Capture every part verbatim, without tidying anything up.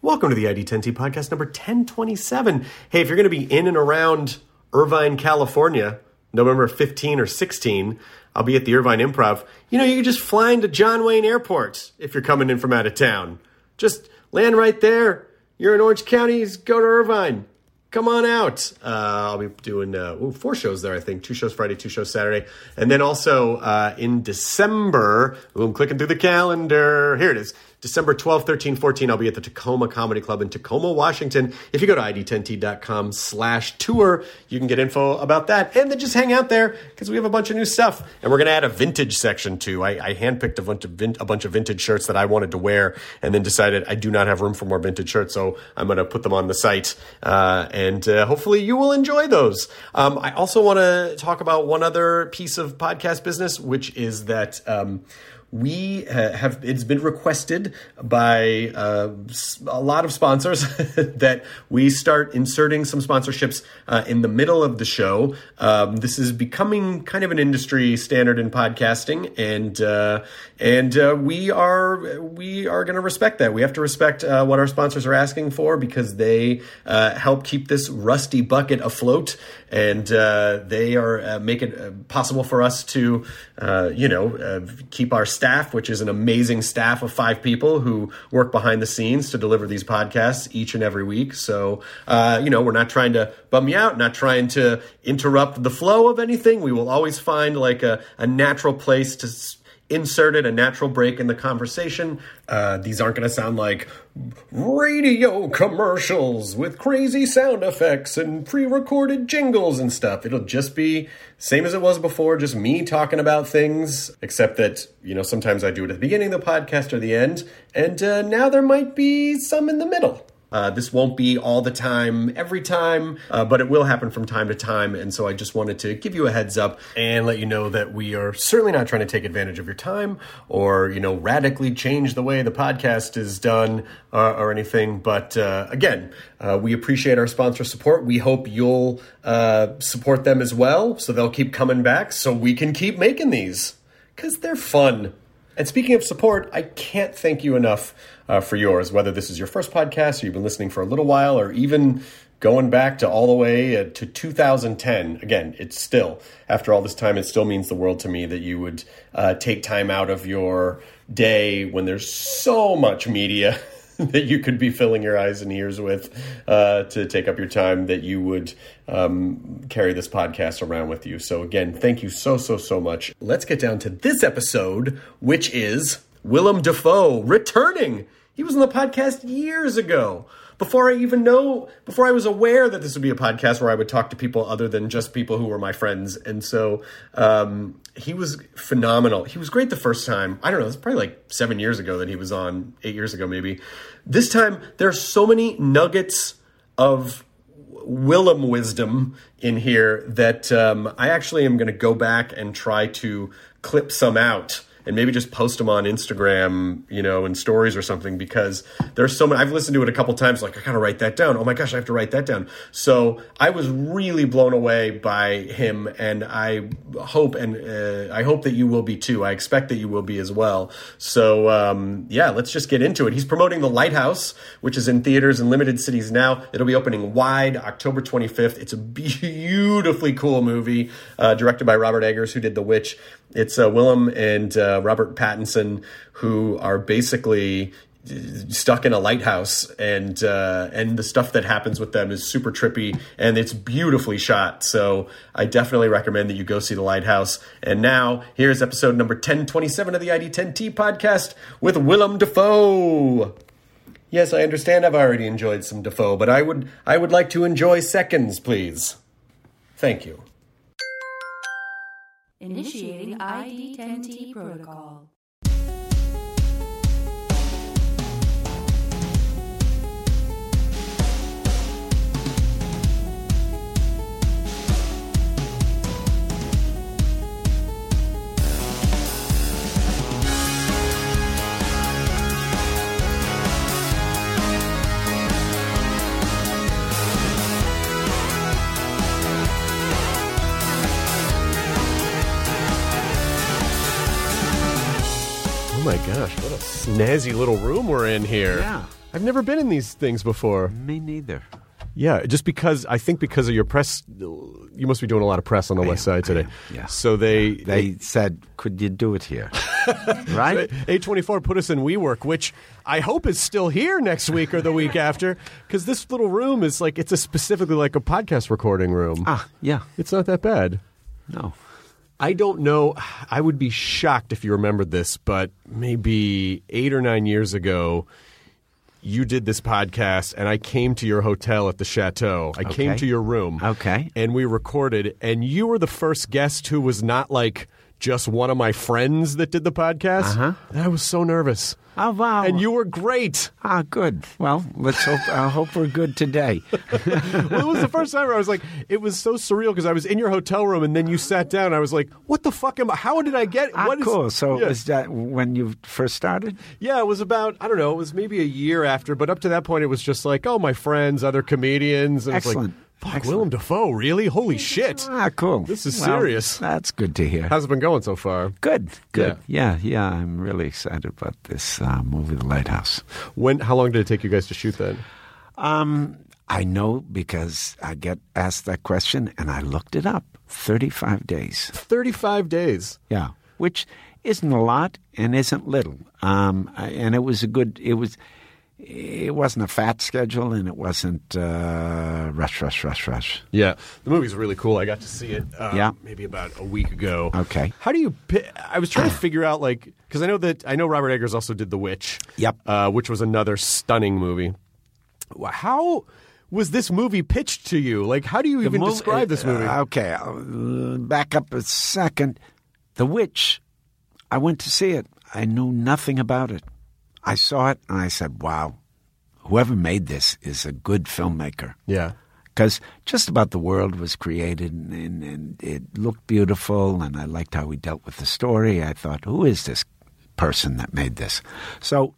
Welcome to the I D ten T podcast number ten twenty-seven. Hey, if you're going to be in and around Irvine, California, November fifteenth or sixteenth, I'll be at the Irvine Improv. You know, you can just fly into John Wayne Airport if you're coming in from out of town. Just land right there. You're in Orange County, go to Irvine. Come on out. Uh, I'll be doing uh, ooh, four shows there, I think. Two shows Friday, two shows Saturday. And then also uh, in December, ooh, I'm clicking through the calendar. Here it is. December twelfth, thirteenth, fourteenth, I'll be at the Tacoma Comedy Club in Tacoma, Washington. If you go to I D ten T dot com slash tour, you can get info about that. And then just hang out there because we have a bunch of new stuff. And we're going to add a vintage section too. I, I handpicked a bunch, of vin- a bunch of vintage shirts that I wanted to wear and then decided I do not have room for more vintage shirts. So I'm going to put them on the site. Uh, and uh, hopefully you will enjoy those. Um, I also want to talk about one other piece of podcast business, which is that... Um, We have, it's been requested by uh, a lot of sponsors that we start inserting some sponsorships uh, in the middle of the show. Um, this is becoming kind of an industry standard in podcasting, and uh, and uh, we are we are going to respect that. We have to respect uh, what our sponsors are asking for because they uh, help keep this rusty bucket afloat, and uh, they are uh, make it uh, possible for us to uh, you know uh, keep our staff, which is an amazing staff of five people who work behind the scenes to deliver these podcasts each and every week. So, uh, you know, we're not trying to bum you out, not trying to interrupt the flow of anything. We will always find like a, a natural place to s- insert it, a natural break in the conversation. Uh, these aren't going to sound like radio commercials with crazy sound effects and pre-recorded jingles and stuff. It'll just be same as it was before, just me talking about things, except that, you know, sometimes I do it at the beginning of the podcast or the end, and uh, now there might be some in the middle. Uh, this won't be all the time, every time, uh, but it will happen from time to time. And so I just wanted to give you a heads up and let you know that we are certainly not trying to take advantage of your time or, you know, radically change the way the podcast is done uh, or anything. But uh, again, uh, we appreciate our sponsor support. We hope you'll uh, support them as well so they'll keep coming back so we can keep making these because they're fun. And speaking of support, I can't thank you enough uh, for yours, whether this is your first podcast or you've been listening for a little while or even going back to all the way uh, to two thousand ten. Again, it's still, after all this time, it still means the world to me that you would uh, take time out of your day when there's so much media that you could be filling your eyes and ears with uh, to take up your time, that you would um, carry this podcast around with you. So again, thank you so, so, so much. Let's get down to this episode, which is Willem Dafoe returning. He was on the podcast years ago. Before I even know, before I was aware that this would be a podcast where I would talk to people other than just people who were my friends. And so um, he was phenomenal. He was great the first time. I don't know, it's probably like seven years ago that he was on, eight years ago maybe. This time, there are so many nuggets of Willem wisdom in here that um, I actually am going to go back and try to clip some out and maybe just post them on Instagram, you know, in stories or something, because there's so many. I've listened to it a couple times, like, I gotta write that down. Oh my gosh, I have to write that down. So I was really blown away by him, and I hope, and uh, I hope that you will be too. I expect that you will be as well. So um, yeah, let's just get into it. He's promoting The Lighthouse, which is in theaters in limited cities now. It'll be opening wide October twenty-fifth. It's a beautifully cool movie, uh, directed by Robert Eggers, who did The Witch. It's uh, Willem and uh, Robert Pattinson, who are basically stuck in a lighthouse, and uh, and the stuff that happens with them is super trippy, and it's beautifully shot. So I definitely recommend that you go see The Lighthouse. And now, here's episode number ten twenty-seven of the I D ten T podcast with Willem Dafoe. Yes, I understand I've already enjoyed some Dafoe, but I would I would like to enjoy seconds, please. Thank you. Initiating I D ten T protocol. Oh my gosh, what a snazzy little room we're in here. Yeah. I've never been in these things before. Me neither. Yeah, just because I think because of your press, you must be doing a lot of press on the West Side today. Yeah. So they They said, could you do it here? Right? A twenty-four put us in WeWork, which I hope is still here next week or the week after, because this little room is like, it's a specifically like a podcast recording room. Ah, yeah. It's not that bad. No. I don't know. I would be shocked if you remembered this, but maybe eight or nine years ago, you did this podcast, and I came to your hotel at the Chateau. I Okay. came to your room. Okay. And we recorded, and you were the first guest who was not like just one of my friends that did the podcast. Uh-huh. And I was so nervous. Oh, wow. And you were great. Ah, good. Well, let's hope, I hope we're good today. Well, it was the first time where I was like, it was so surreal because I was in your hotel room, and then you sat down. And I was like, what the fuck am I? How did I get? Ah, what is, cool. So yeah. was that when you first started? Yeah, it was about, I don't know, it was maybe a year after, but up to that point, it was just like, oh, my friends, other comedians. And Excellent. It's like, fuck, Excellent. Willem Dafoe, really? Holy shit. Ah, cool. This is Well, serious. That's good to hear. How's it been going so far? Good, good. Yeah, yeah. I'm really excited about this uh, movie, The Lighthouse. When? How long did it take you guys to shoot that? Um, I know because I get asked that question, and I looked it up. thirty-five days. thirty-five days. Yeah, which isn't a lot and isn't little. Um, I- and it was a good. It was. It wasn't a fat schedule, and it wasn't uh, rush, rush, rush, rush. Yeah, the movie's really cool. I got to see it uh, Yeah. maybe about a week ago. Okay. How do you pi- I was trying to figure out, like, because I know that, I know Robert Eggers also did The Witch. Yep. Uh, which was another stunning movie. How was this movie pitched to you? Like, how do you even mov- describe this movie? Uh, okay, I'll, uh, back up a second. The Witch, I went to see it. I knew nothing about it. I saw it, and I said, wow, whoever made this is a good filmmaker. yeah. Because just about the world was created, and, and, and it looked beautiful, and I liked how he dealt with the story. I thought, who is this person that made this? So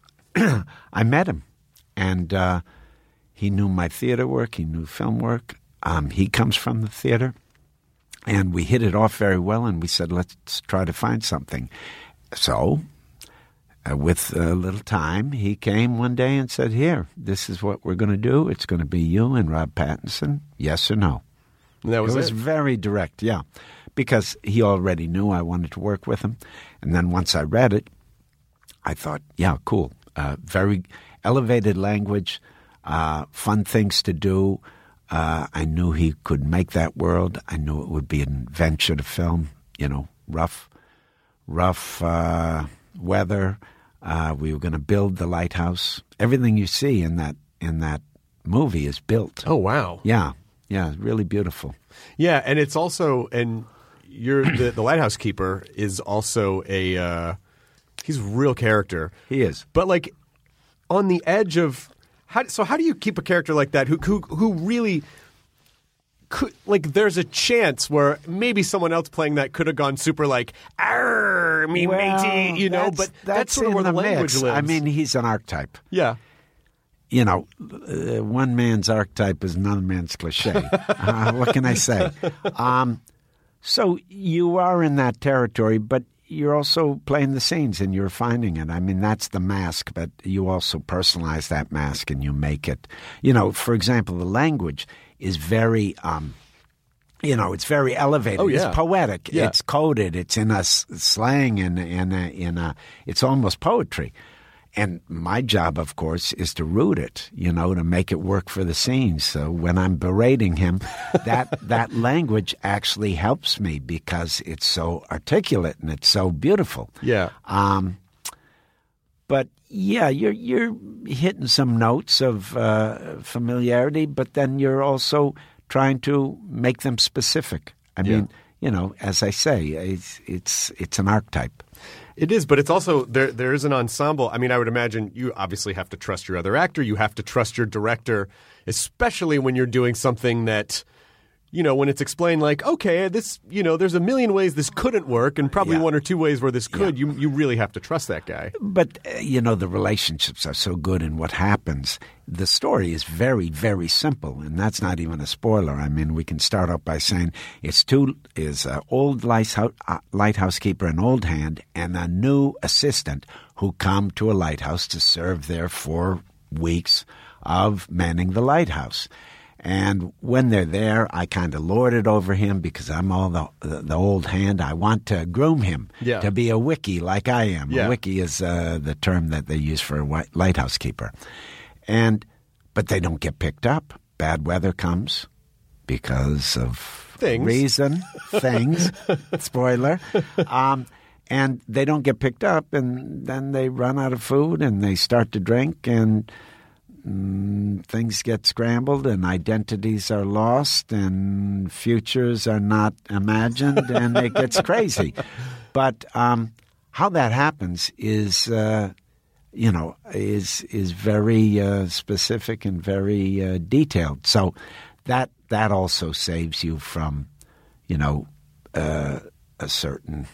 I met him, and uh, he knew my theater work. He knew film work. Um, he comes from the theater, and we hit it off very well, and we said, let's try to find something. So Uh, with a little time, he came one day and said, here, this is what we're going to do. It's going to be you and Rob Pattinson, yes or no. And that was it was it. very direct, yeah, because he already knew I wanted to work with him. And then once I read it, I thought, yeah, cool. Uh, very elevated language, uh, fun things to do. Uh, I knew he could make that world. I knew it would be an adventure to film, you know, rough, rough uh, weather. Uh, we were going to build the lighthouse. Everything you see in that in that movie is built. Oh, wow. Yeah, yeah, really beautiful. Yeah, and it's also, and you're the, the lighthouse keeper is also a, uh, he's a real character. He is. But like on the edge of, how, so how do you keep a character like that who who, who really could, like there's a chance where maybe someone else playing that could have gone super like, arr, me Well, matey, you know, that's- but that's, sort of in where the, language mix. lives. I mean, he's an archetype. yeah. You know, uh, one man's archetype is another man's cliche. uh, what can I say? Um, so you are in that territory, but you're also playing the scenes and you're finding it. I mean, that's the mask, but you also personalize that mask and you make it. You know, for example, the language is very, um, you know, it's very elevated. Oh, yeah. It's poetic. Yeah. It's coded. It's in a s- slang and in a, in a, it's almost poetry. And my job, of course, is to root it, you know, to make it work for the scenes. So when I'm berating him, that that language actually helps me because it's so articulate and it's so beautiful. Yeah. Um, but yeah, you're you're hitting some notes of uh, familiarity, but then you're also trying to make them specific. I Yeah. mean, you know, as I say, it's it's it's an archetype. It is, but it's also there. There is an ensemble. I mean, I would imagine you obviously have to trust your other actor. You have to trust your director, especially when you're doing something that, you know, when it's explained like, okay, this, you know, there's a million ways this couldn't work, and probably Yeah. one or two ways where this could. You you really have to trust that guy. But, uh, you know, the relationships are so good in what happens. The story is very, very simple, and that's not even a spoiler. I mean, we can start out by saying it's two is an old lighthouse, uh, lighthouse keeper, an old hand, and a new assistant who come to a lighthouse to serve there for weeks of manning the lighthouse. And when they're there, I kind of lord it over him because I'm all the, the, the old hand. I want to groom him yeah. to be a wickie like I am. Yeah. A wickie is uh, the term that they use for a white lighthouse keeper. And but they don't get picked up. Bad weather comes because of things. reason, things, spoiler. Um, and they don't get picked up, and then they run out of food, and they start to drink, and Mm, things get scrambled and identities are lost and futures are not imagined and it gets crazy. But um, how that happens is, uh, you know, is is very uh, specific and very uh, detailed. So that that also saves you from, you know, uh, a certain.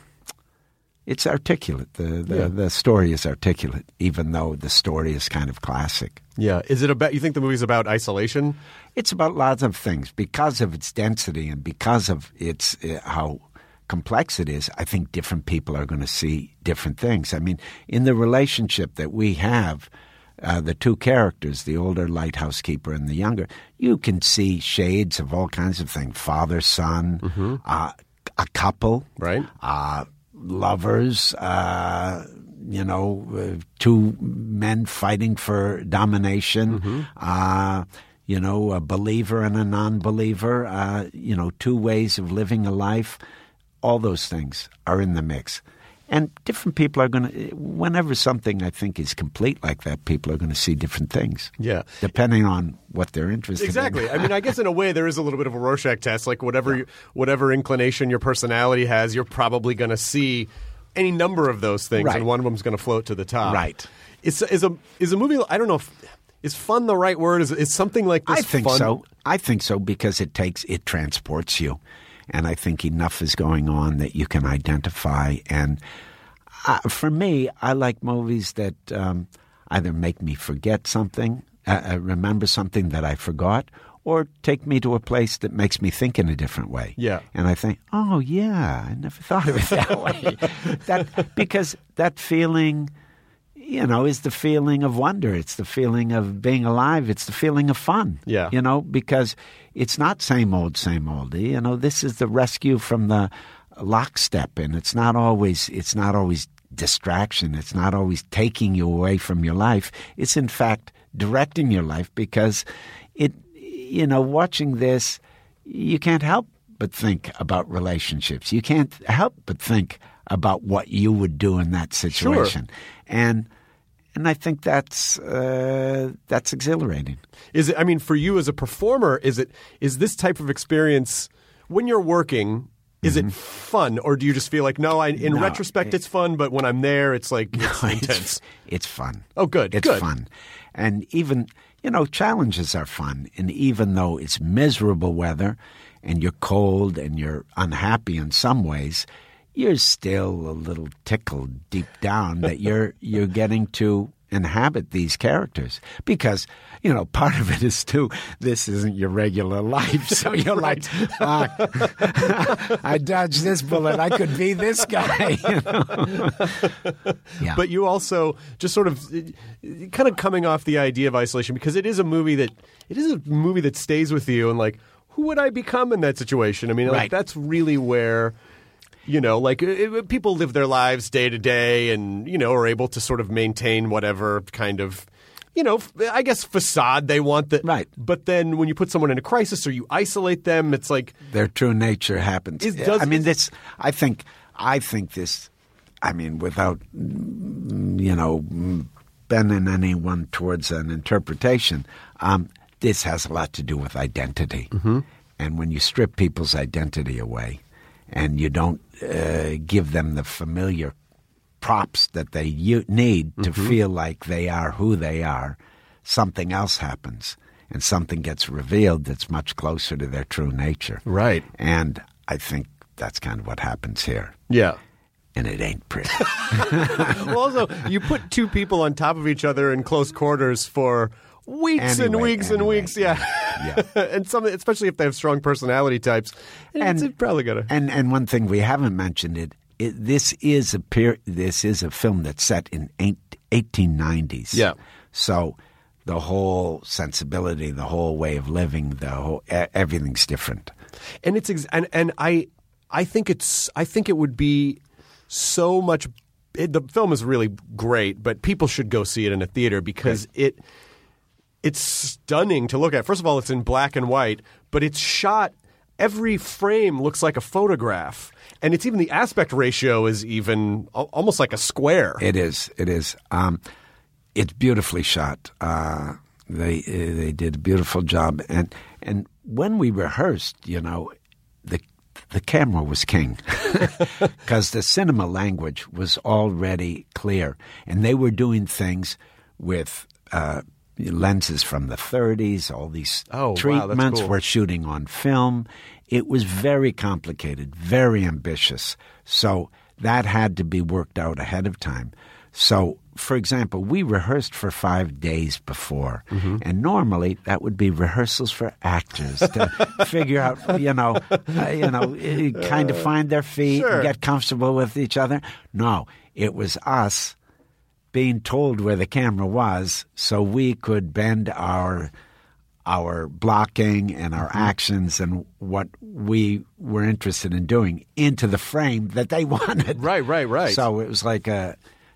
It's articulate. The the, Yeah. the story is articulate, even though the story is kind of classic. Yeah. Is it about, you think the movie's about isolation? It's about lots of things. Because of its density and because of its uh, how complex it is, I think different people are going to see different things. I mean, in the relationship that we have, uh, the two characters, the older lighthouse keeper and the younger, you can see shades of all kinds of things. Father, son, Mm-hmm. uh, a couple. Right. Uh, lovers, uh, you know, uh, two men fighting for domination, Mm-hmm. uh, you know, a believer and a non-believer, uh, you know, two ways of living a life. All those things are in the mix. And different people are going to, whenever something I think is complete like that, people are going to see different things. Yeah. Depending on what they're interested Exactly. in. I mean, I guess in a way there is a little bit of a Rorschach test. Like whatever you, whatever inclination your personality has, you're probably going to see any number of those things, Right. and one of them's going to float to the top. Right. Is is a is a movie? I don't know if is fun the right word. Is is something like this? I think fun? so. I think so because it takes it transports you, and I think enough is going on that you can identify. And uh, for me, I like movies that um, either make me forget something, uh, uh, remember something that I forgot, or take me to a place that makes me think in a different way. Yeah. And I think, oh yeah, I never thought of it that way. That because that feeling. You know, is the feeling of wonder. It's the feeling of being alive. It's the feeling of fun. Yeah. You know, because it's not same old, same old. You know, this is the rescue from the lockstep, and it's not always. It's not always distraction. It's not always taking you away from your life. It's in fact directing your life because it. You know, watching this, you can't help but think about relationships. You can't help but think about what you would do in that situation. Sure. And and I think that's uh, that's exhilarating. Is it? I mean, for you as a performer, is it? Is this type of experience when you're working? Is Mm-hmm. it fun, or do you just feel like no? I, in No, retrospect, it- it's fun, but when I'm there, it's like it's No, intense. It's, it's fun. Oh, good, It's good. fun. And even, you know, challenges are fun. And even though it's miserable weather and you're cold and you're unhappy in some ways, you're still a little tickled deep down that you're you're getting to inhabit these characters. Because, you know, part of it is too, this isn't your regular life. So you're like, ah, I dodged this bullet. I could be this guy. You know? Yeah. But you also just sort of uh, kind of coming off the idea of isolation, because it is a movie that it is a movie that stays with you, and like, who would I become in that situation? I mean, like, Right. that's really where, you know, like uh, people live their lives day to day, and you know, are able to sort of maintain whatever kind of, you know, f- I guess facade they want. That Right. But then when you put someone in a crisis or you isolate them, it's like, Their true nature happens. Is- does- I mean, is- this. I think. I think this. I mean, without mm, you know, mm, bending anyone towards an interpretation, um, this has a lot to do with identity. Mm-hmm. And when you strip people's identity away, and you don't uh, give them the familiar props that they u- need to Mm-hmm. feel like they are who they are, something else happens, and something gets revealed that's much closer to their true nature. Right. And I think that's kind of what happens here. yeah. And it ain't pretty. Well, also, you put two people on top of each other in close quarters for weeks and Anyway, weeks and anyway, weeks. Yeah, yeah. and some, especially if they have strong personality types, and, it's probably gonna. And and one thing we haven't mentioned it, it this is a per, this is a film that's set in eight, eighteen nineties. Yeah. So the whole sensibility, the whole way of living, the whole e- everything's different. And it's ex- and and I I think it's I think it would be so much. It, the film is really great, but people should go see it in a theater because right. it it's stunning to look at. First of all, it's in black and white, but it's shot. Every frame looks like a photograph, and it's even the aspect ratio is even al- almost like a square. It is. It is. Um, it's beautifully shot. Uh, they they did a beautiful job, and and when we rehearsed, you know, the the camera was king because the cinema language was already clear, and they were doing things with uh, lenses from the thirties. All these oh, treatments wow, that's cool. were shooting on film. It was very complicated, very ambitious. So that had to be worked out ahead of time. So, for example, we rehearsed for five days before, mm-hmm. and normally that would be rehearsals for actors to figure out, you know, uh, you know, kind of find their feet sure. and get comfortable with each other. No, it was us being told where the camera was, so we could bend our our blocking and our mm-hmm. actions and what we were interested in doing into the frame that they wanted. Right, right, right. So it was like a.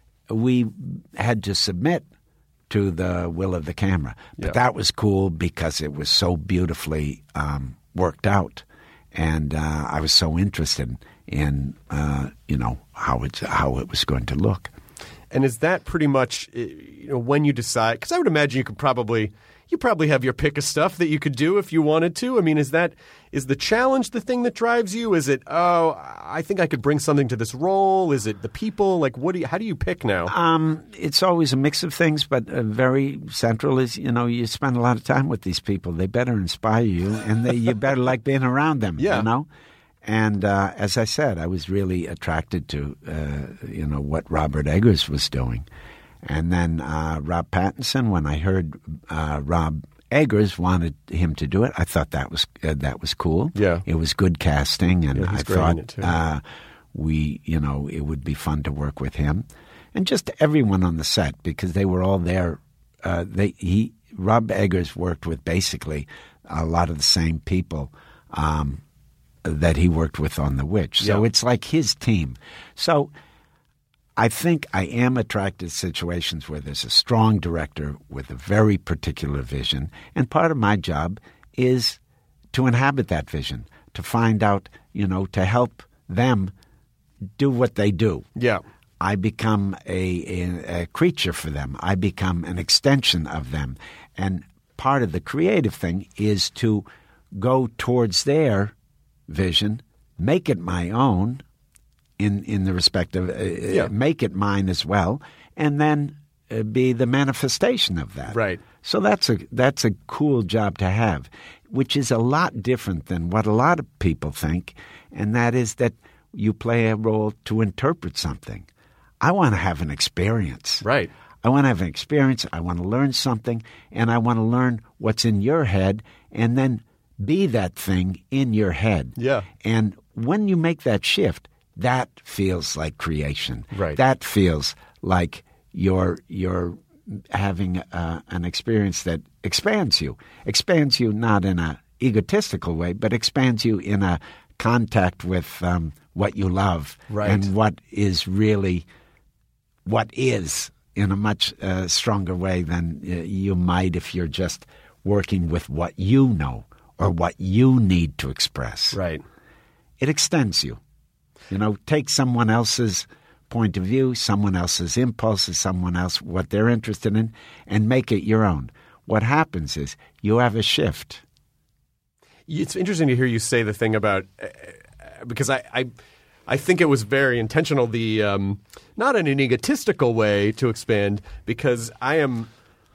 We had to submit to the will of the camera. But yeah. that was cool because it was so beautifully um, worked out. And uh, I was so interested in, uh, you know, how it, how it was going to look. And is that pretty much, you know, when you decide – because I would imagine you could probably – you probably have your pick of stuff that you could do if you wanted to. I mean, is that is the challenge the thing that drives you? Is it, oh, I think I could bring something to this role? Is it the people? Like, what do you, how do you pick now? Um, it's always a mix of things, but uh, very central is, you know, you spend a lot of time with these people. They better inspire you, and they, you better like being around them, yeah. you know? And uh, as I said, I was really attracted to, uh, you know, what Robert Eggers was doing. And then uh, Rob Pattinson, when I heard uh, Rob Eggers wanted him to do it, I thought that was uh, that was cool. Yeah, it was good casting, and yeah, I thought uh, we, you know, it would be fun to work with him, and just everyone on the set because they were all there. Uh, they he Rob Eggers worked with basically a lot of the same people um, that he worked with on The Witch, so yeah. it's like his team. So. I think I am attracted to situations where there's a strong director with a very particular vision, and part of my job is to inhabit that vision, to find out, you know, to help them do what they do. Yeah. I become a, a, a creature for them. I become an extension of them. And part of the creative thing is to go towards their vision, make it my own, in in the respect of uh, yeah. make it mine as well, and then uh, be the manifestation of that. Right. So that's a that's a cool job to have, which is a lot different than what a lot of people think, and that is that you play a role to interpret something. I want to have an experience. Right. I want to have an experience. I want to learn something, and I want to learn what's in your head, and then be that thing in your head. Yeah. And when you make that shift, that feels like creation. Right. That feels like you're you're having uh, an experience that expands you. Expands you not in a egotistical way, but expands you in a contact with um, what you love right. and what is really what is in a much uh, stronger way than uh, you might if you're just working with what you know or what you need to express. Right. It extends you. You know, take someone else's point of view, someone else's impulses, someone else, what they're interested in, and make it your own. What happens is you have a shift. It's interesting to hear you say the thing about uh, because I, I I think it was very intentional, the um, not in an egotistical way to expand, because I am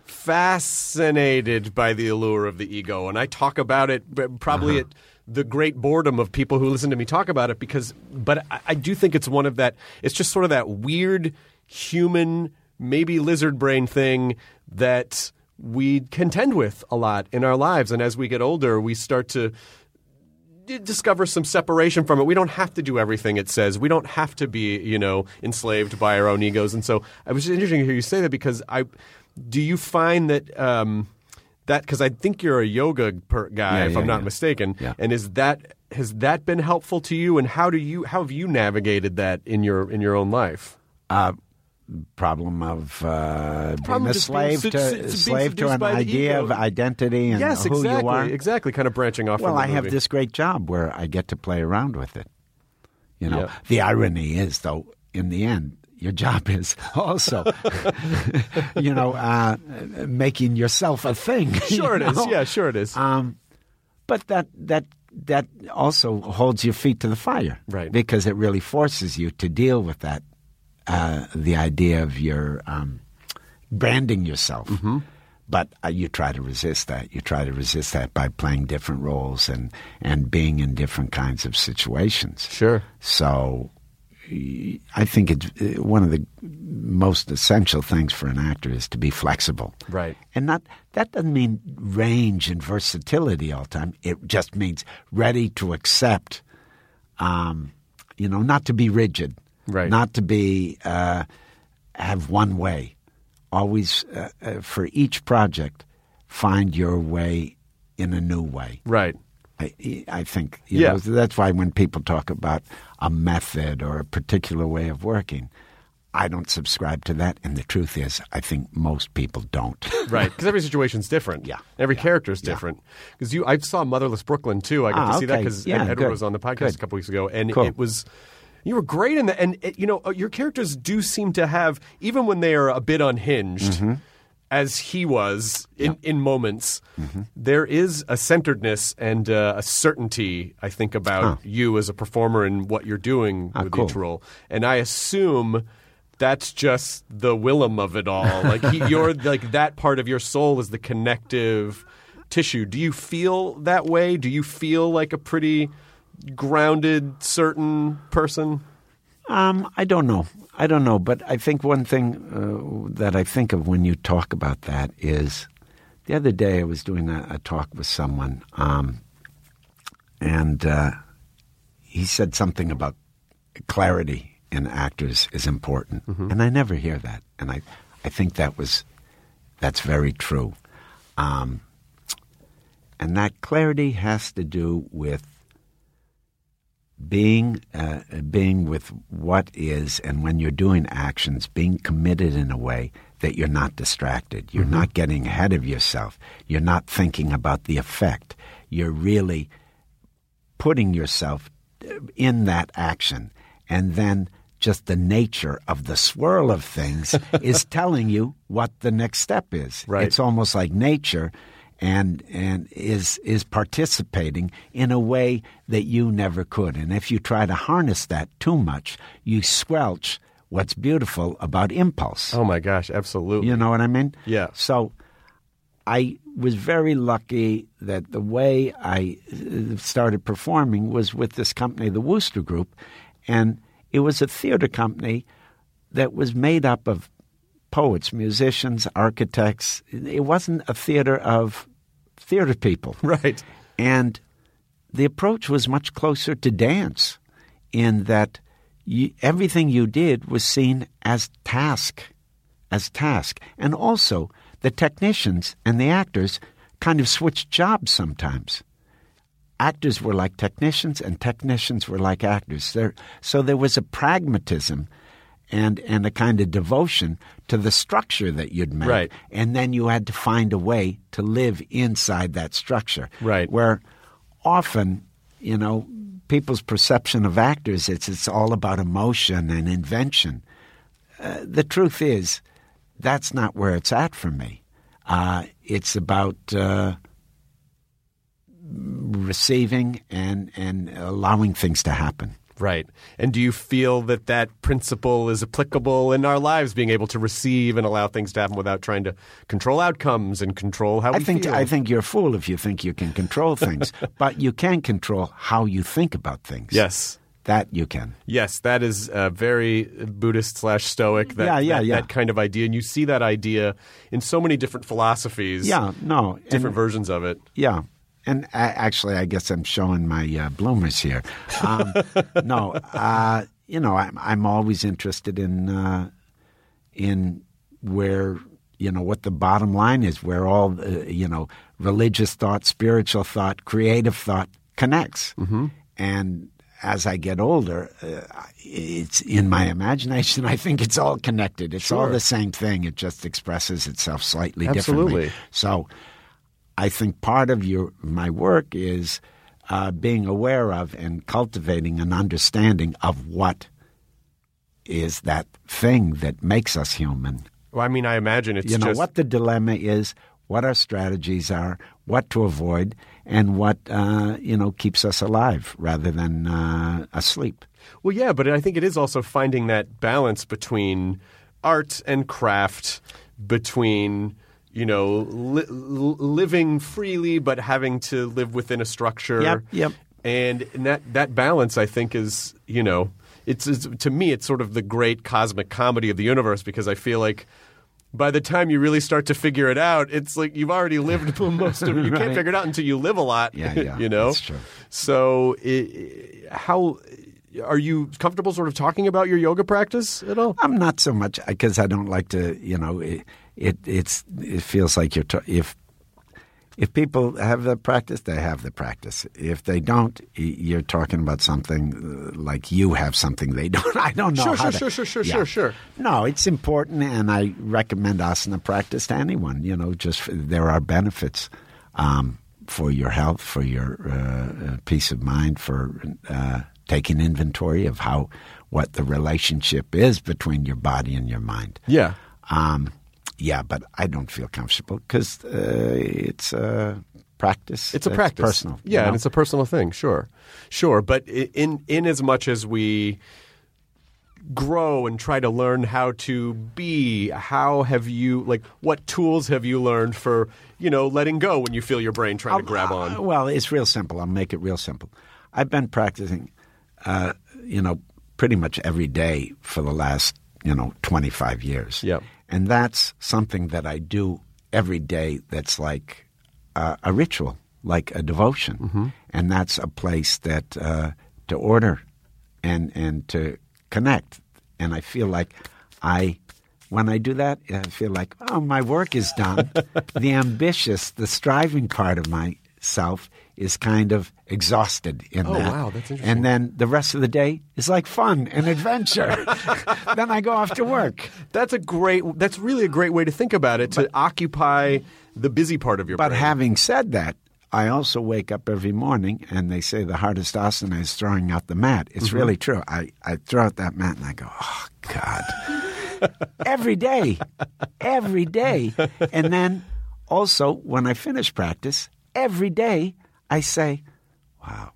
fascinated by the allure of the ego, and I talk about it probably uh-huh. at the great boredom of people who listen to me talk about it, because, but I, I do think it's one of that, it's just sort of that weird human, maybe lizard brain thing that we contend with a lot in our lives. And as we get older, we start to discover some separation from it. We don't have to do everything it says. We don't have to be, you know, enslaved by our own egos. And so it was interesting to hear you say that, because I, do you find that um, that because I think you're a yoga per guy, Yeah, if yeah, I'm not yeah. mistaken, Yeah. and is that has that been helpful to you? And how do you how have you navigated that in your in your own life? Uh, problem of uh, being Problem a just being slave se- to se- being slave to seduced an by the idea ego. of identity and Yes, who exactly, you are. exactly. Kind of branching off. Well, from the I have movie. this great job where I get to play around with it. You know, Yeah. the irony is, though, in the end, your job is also, you know, uh, making yourself a thing. Sure, you it is. know? Yeah, sure, it is. Um, but that that that also holds your feet to the fire, Right. Because it really forces you to deal with that, uh, the idea of your um, branding yourself. Mm-hmm. But uh, you try to resist that. You try to resist that by playing different roles and and being in different kinds of situations. Sure. So y- I think it's uh, one of the most essential things for an actor is to be flexible. Right. And not that doesn't mean range and versatility all the time. It just means ready to accept, um, you know, not to be rigid. Right. Not to be uh, have one way. Always, uh, uh, for each project, find your way in a new way. Right. I, I think you Yeah. know, that's why when people talk about a method or a particular way of working, I don't subscribe to that. And the truth is, I think most people don't. Right, because every situation's different. Yeah. Every Yeah. character's Yeah. different. Because you, I saw Motherless Brooklyn too. I got Ah, to see that okay. because Yeah, Edward good. was on the podcast Good. a couple weeks ago, and Cool. it was. You were great in that, and it, you know your characters do seem to have, even when they are a bit unhinged, Mm-hmm. as he was in, in moments. There is a centeredness and uh, a certainty, I think, about Huh. you as a performer and what you're doing Ah, with cool. each role, and I assume. That's just the Willem of it all. Like he, you're like that part of your soul is the connective tissue. Do you feel that way? Do you feel like a pretty grounded, certain person? Um, I don't know. I don't know. But I think one thing uh, that I think of when you talk about that is the other day I was doing a, a talk with someone, um, and uh, he said something about clarity in actors is important. Mm-hmm. And I never hear that. And I, I think that was that's very true. Um, and that clarity has to do with being uh, being with what is, and when you're doing actions, being committed in a way that you're not distracted. You're not getting ahead of yourself. You're not thinking about the effect. You're really putting yourself in that action. And then just the nature of the swirl of things is telling you what the next step is. Right. It's almost like nature and and is is participating in a way that you never could. And if you try to harness that too much, you squelch what's beautiful about impulse. Oh my gosh, absolutely. You know what I mean? Yeah. So I was very lucky that the way I uh, started performing was with this company, the Wooster Group, and it was a theater company that was made up of poets, musicians, architects. It wasn't a theater of theater people. Right. And the approach was much closer to dance in that you, everything you did was seen as task, as task. And also the technicians and the actors kind of switched jobs sometimes. Actors were like technicians and technicians were like actors. There, so there was a pragmatism and and a kind of devotion to the structure that you'd made. Right. And then you had to find a way to live inside that structure. Right. Where often, you know, people's perception of actors, it's, it's all about emotion and invention. Uh, the truth is, that's not where it's at for me. Uh, it's about uh, receiving and, and allowing things to happen. Right. And do you feel that that principle is applicable in our lives, being able to receive and allow things to happen without trying to control outcomes and control how I we think feel? I think you're a fool if you think you can control things, but you can control how you think about things. Yes. That you can. Yes, that is uh, very Buddhist slash Stoic, that, Yeah, yeah, that, yeah. that kind of idea. And you see that idea in so many different philosophies, Yeah, no. different and- versions of it. Yeah. And uh, actually, I guess I'm showing my uh, bloomers here. Um, no, uh, you know, I'm, I'm always interested in uh, in where you know, what the bottom line is, where all, uh, you know, religious thought, spiritual thought, creative thought connects. Mm-hmm. And as I get older, uh, it's in my imagination, I think it's all connected. It's Sure. all the same thing. It just expresses itself slightly Absolutely. differently. So I think part of your my work is uh, being aware of and cultivating an understanding of what is that thing that makes us human. Well, I mean, I imagine it's You know, just what the dilemma is, what our strategies are, what to avoid, and what, uh, you know, keeps us alive rather than uh, asleep. Well, yeah, but I think it is also finding that balance between art and craft, between, you know, li- living freely but having to live within a structure. Yep, yep. And that that balance, I think, is, you know, it's, it's to me, it's sort of the great cosmic comedy of the universe, because I feel like by the time you really start to figure it out, it's like you've already lived most of it. You Right. can't figure it out until you live a lot. Yeah, yeah, you know? that's true. So it, how are you comfortable sort of talking about your yoga practice at all? I'm not so much because I don't like to, you know, it, it it's it feels like you're t- if if people have the practice, they have the practice. If they don't, y- you're talking about something uh, like you have something they don't. I don't know. Sure, how sure, to, sure, sure, sure, yeah. sure, sure. No, it's important, and I recommend asana practice to anyone. You know, just for, there are benefits um, for your health, for your uh, peace of mind, for uh, taking inventory of how what the relationship is between your body and your mind. Yeah. Um, yeah, but I don't feel comfortable because uh, it's a practice. It's a that's practice. personal. Yeah, you know? and it's a personal thing. Sure, sure. But i- in in as much as we grow and try to learn how to be, how have you like what tools have you learned for, you know, letting go when you feel your brain trying to grab Uh, on? well, it's real simple. I'll make it real simple. I've been practicing, uh, you know, pretty much every day for the last, you know, twenty-five years. Yep. And that's something that I do every day that's like uh, a ritual, like a devotion. Mm-hmm. And that's a place that uh, to order and, and to connect. And I feel like I, when I do that, I feel like, oh, my work is done. The ambitious, the striving part of myself is kind of exhausted in Oh, that. wow, that's interesting. And then the rest of the day is like fun and adventure. Then I go off to work. That's a great. That's really a great way to think about it. To occupy the busy part of your But brain. having said that, I also wake up every morning and they say the hardest asana is throwing out the mat. It's Mm-hmm. really true. I, I throw out that mat and I go, oh, God. Every day. Every day. And then also when I finish practice, every day I say, wow,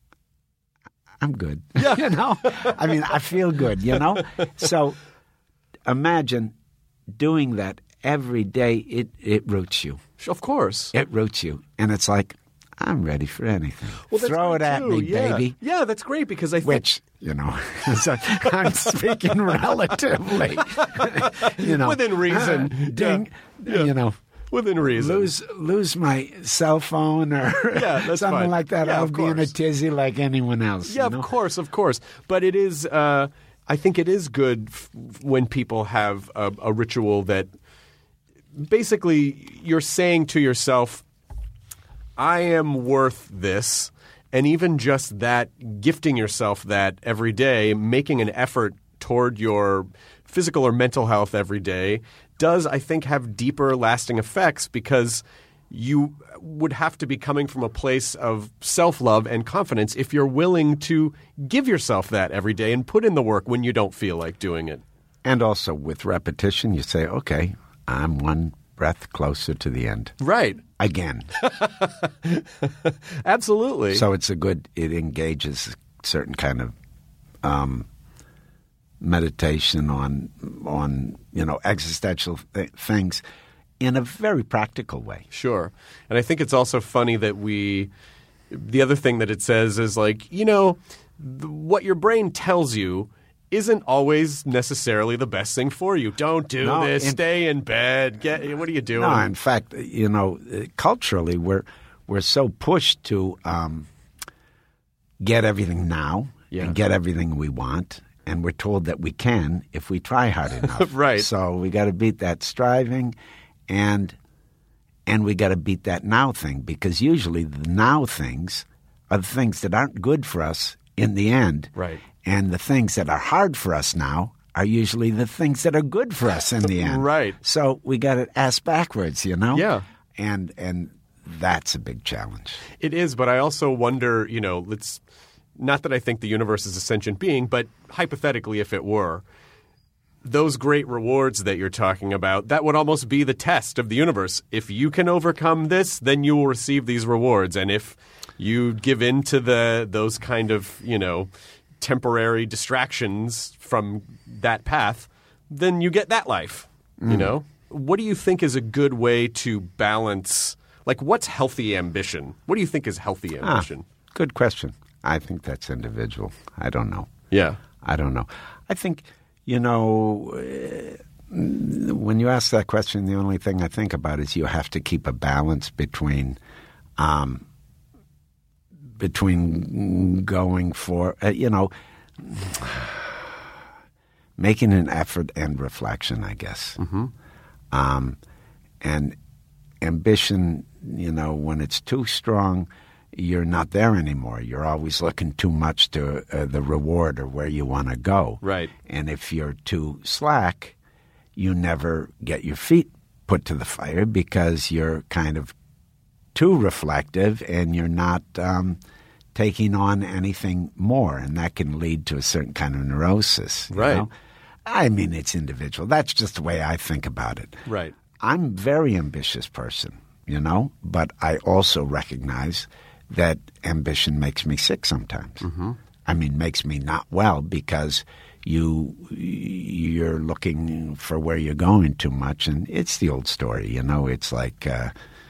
I'm good. Yeah. You know? I mean, I feel good, you know? So imagine doing that every day. It, it roots you. Of course. It roots you. And it's like, I'm ready for anything. Well, that's Throw it great, at too. me, Yeah. baby. Yeah, that's great because I think Which, you know, so I'm speaking relatively. You know, Within reason. Ding, you know. within reason. Lose lose my cell phone or Yeah, that's something fine. like that. Yeah, I'll of be in a course. tizzy like anyone else. Yeah, you know? of course, of course. But it is. Uh, I think it is good f- when people have a, a ritual that basically you're saying to yourself, "I am worth this," and even just that, gifting yourself that every day, making an effort toward your physical or mental health every day, does, I think, have deeper, lasting effects because you would have to be coming from a place of self-love and confidence if you're willing to give yourself that every day and put in the work when you don't feel like doing it. And also with repetition, you say, okay, I'm one breath closer to the end. Right. Again. Absolutely. So it's a good, it engages a certain kind of um, meditation on, on you know, existential th- things in a very practical way. Sure. And I think it's also funny that we – the other thing that it says is like, you know, th- what your brain tells you isn't always necessarily the best thing for you. Don't do No, this. in- Stay in bed. Get what are you doing? No, in fact, you know, uh, culturally, we're we're so pushed to um, get everything now Yeah. and get everything we want, And we're told that we can if we try hard enough. Right. So we got to beat that striving, and and we got to beat that now thing, because usually the now things are the things that aren't good for us in the end. Right. And the things that are hard for us now are usually the things that are good for us in the end. Right. So we got to ask backwards, you know? Yeah. And and that's a big challenge. It is, but I also wonder, you know, let's not that I think the universe is a sentient being, but hypothetically, if it were, those great rewards that you're talking about, that would almost be the test of the universe. If you can overcome this, then you will receive these rewards. And if you give in to the those kind of, you know, temporary distractions from that path, then you get that life, mm. you know? What do you think is a good way to balance, like what's healthy ambition? What do you think is healthy ambition? Ah, good question. I think that's individual. I don't know. Yeah. I don't know. I think, you know, uh, when you ask that question, the only thing I think about is you have to keep a balance between um, between going for, uh, you know, making an effort and reflection, I guess. Mm-hmm. Um, and ambition, you know, when it's too strong, you're not there anymore. You're always looking too much to uh, the reward or where you want to go. Right. And if you're too slack, you never get your feet put to the fire because you're kind of too reflective and you're not um, taking on anything more. And that can lead to a certain kind of neurosis. You right. know? I mean, it's individual. That's just the way I think about it. Right. I'm a very ambitious person, you know, but I also recognize that ambition makes me sick sometimes. Mm-hmm. I mean, makes me not well because you you're looking for where you're going too much, and it's the old story, you know. It's like uh,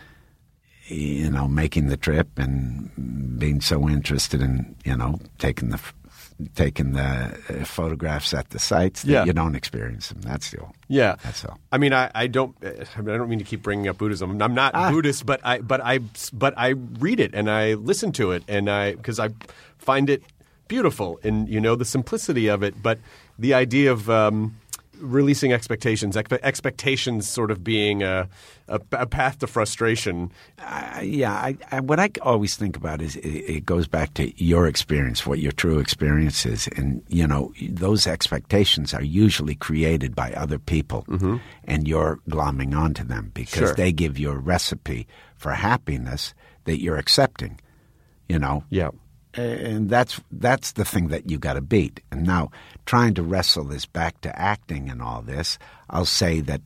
you know, making the trip and being so interested in, you know, taking the taking the photographs at the sites that yeah. you don't experience them. That's the old. Yeah, that's all. I mean, I, I don't. I mean, I don't mean to keep bringing up Buddhism. I'm not ah. Buddhist, but I, but I, but I read it and I listen to it, and I because I find it beautiful, and you know the simplicity of it. But the idea of um, releasing expectations, expe- expectations, sort of being a, a, a path to frustration. Uh, yeah, I, I, what I always think about is it, it goes back to your experience, what your true experience is, and you know those expectations are usually created by other people, mm-hmm. and you're glomming onto them because sure. they give you a recipe for happiness that you're accepting. You know. Yeah. And that's that's the thing that you got to beat. And now, trying to wrestle this back to acting and all this, I'll say that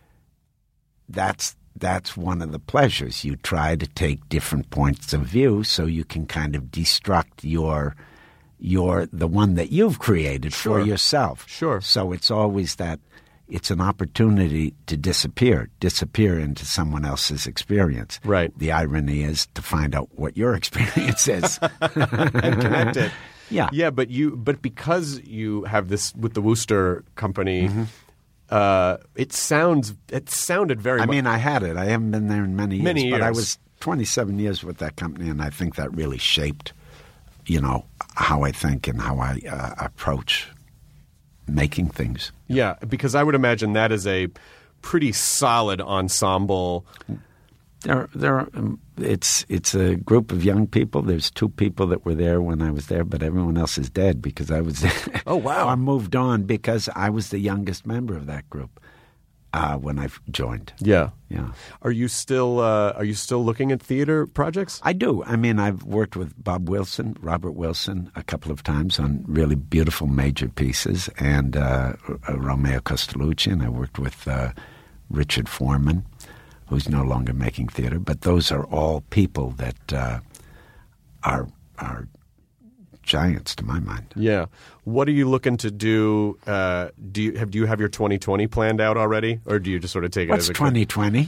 that's that's one of the pleasures. You try to take different points of view so you can kind of destruct your your the one that you've created sure. for yourself. Sure. So it's always that. It's an opportunity to disappear, disappear into someone else's experience. Right. The irony is to find out what your experience is. And connect it. Yeah. Yeah, but you, but because you have this with the Wooster company, mm-hmm. uh, it sounds, it sounded very I mu- mean, I had it. I haven't been there in many years. Many but years. I was twenty-seven years with that company, and I think that really shaped, you know, how I think and how I uh, approach making things. Yeah, because I would imagine that is a pretty solid ensemble. There, there. Are, um, it's it's a group of young people. There's two people that were there when I was there, but everyone else is dead because I was there. Oh wow! I moved on because I was the youngest member of that group uh, when I joined. Yeah, yeah. Are you still uh, Are you still looking at theater projects? I do. I mean, I've worked with Bob Wilson, Robert Wilson, a couple of times on really beautiful major pieces, and uh, Romeo Costellucci, and I worked with uh, Richard Foreman, who's no longer making theater. But those are all people that uh, are are giants to my mind. Yeah. What are you looking to do? Uh, do you have do you have your twenty twenty planned out already, or do you just sort of take it What's as a twenty twenty?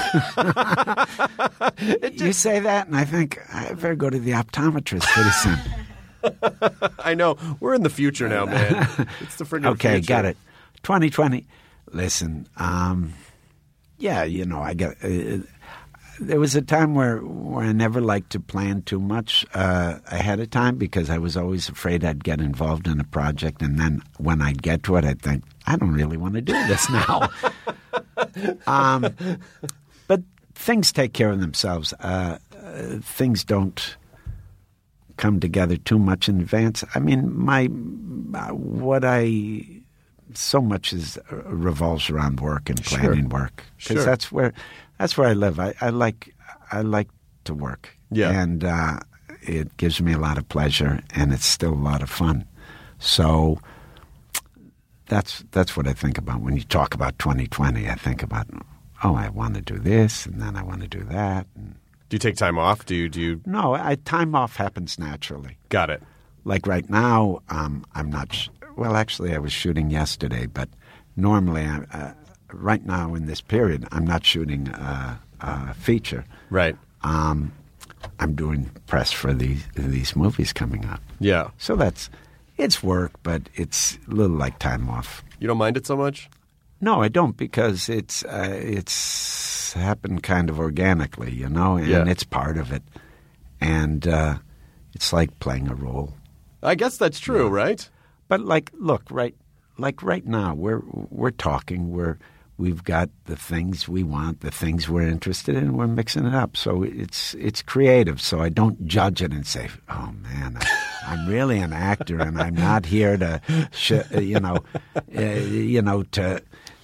You say that, and I think I better go to the optometrist pretty soon. I know. We're in the future now, man. It's the friggin' okay, future. got it. twenty twenty. Listen, um, yeah, you know, I got. Uh, there was a time where, where I never liked to plan too much uh, ahead of time because I was always afraid I'd get involved in a project, and then when I'd get to it, I'd think, I don't really want to do this now. um, but things take care of themselves. Uh, uh, things don't come together too much in advance. I mean, my uh, what I so much is uh, revolves around work and planning Sure. work because Sure. that's where that's where I live. I, I like I like to work, Yeah. and uh, it gives me a lot of pleasure, and it's still a lot of fun. So that's that's what I think about when you talk about twenty twenty. I think about, oh, I want to do this, and then I want to do that. And Do you take time off? Do you, do you, no, I, time off happens naturally. got it. Like right now, um, I'm not. Sh- well, actually, I was shooting yesterday, but normally, I, uh, right now in this period, I'm not shooting a, a feature. Right. Um, I'm doing press for these these movies coming up. Yeah. So that's it's work, but it's a little like time off. You don't mind it so much? No, I don't, because it's uh, it's happened kind of organically, you know, and Yeah. it's part of it, and uh, it's like playing a role. I guess that's true, right? But like, look, right, like right now, we're we're talking, we're we've got the things we want, the things we're interested in, we're mixing it up. So it's it's creative. So I don't judge it and say, oh man, I, I'm really an actor, and I'm not here to, sh- you know, uh, you know, to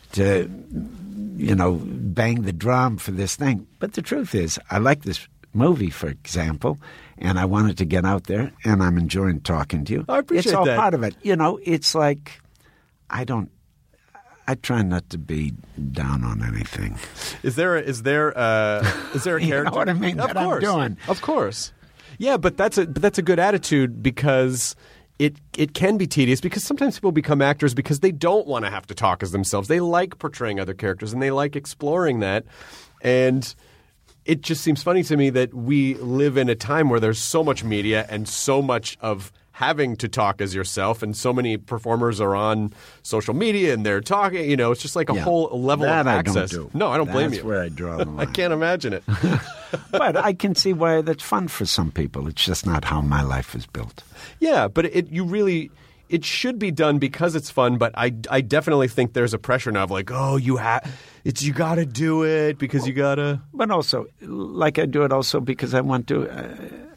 to you know bang the drum for this thing. But the truth is, I like this movie, for example, and I wanted to get out there, and I'm enjoying talking to you. I appreciate It's all that. part of it. You know, it's like I don't. I try not to be down on anything. Is there a, is there a, is there a You know character? what I mean? Of That I'm course, doing. of course. Yeah, but that's a but that's a good attitude, because it it can be tedious, because sometimes people become actors because they don't want to have to talk as themselves. They like portraying other characters, and they like exploring that. And it just seems funny to me that we live in a time where there's so much media and so much of having to talk as yourself, and so many performers are on social media and they're talking. You know, it's just like a Yeah. whole level that of I access. don't do. No, I don't blame That's you. where I draw the line. I can't imagine it. But I can see why that's fun for some people. It's just not how my life is built. Yeah, but it you really it should be done because it's fun. But I, I definitely think there's a pressure now of like, oh, you have it's you got to do it because you gotta. But also, like I do it also because I want to. Uh,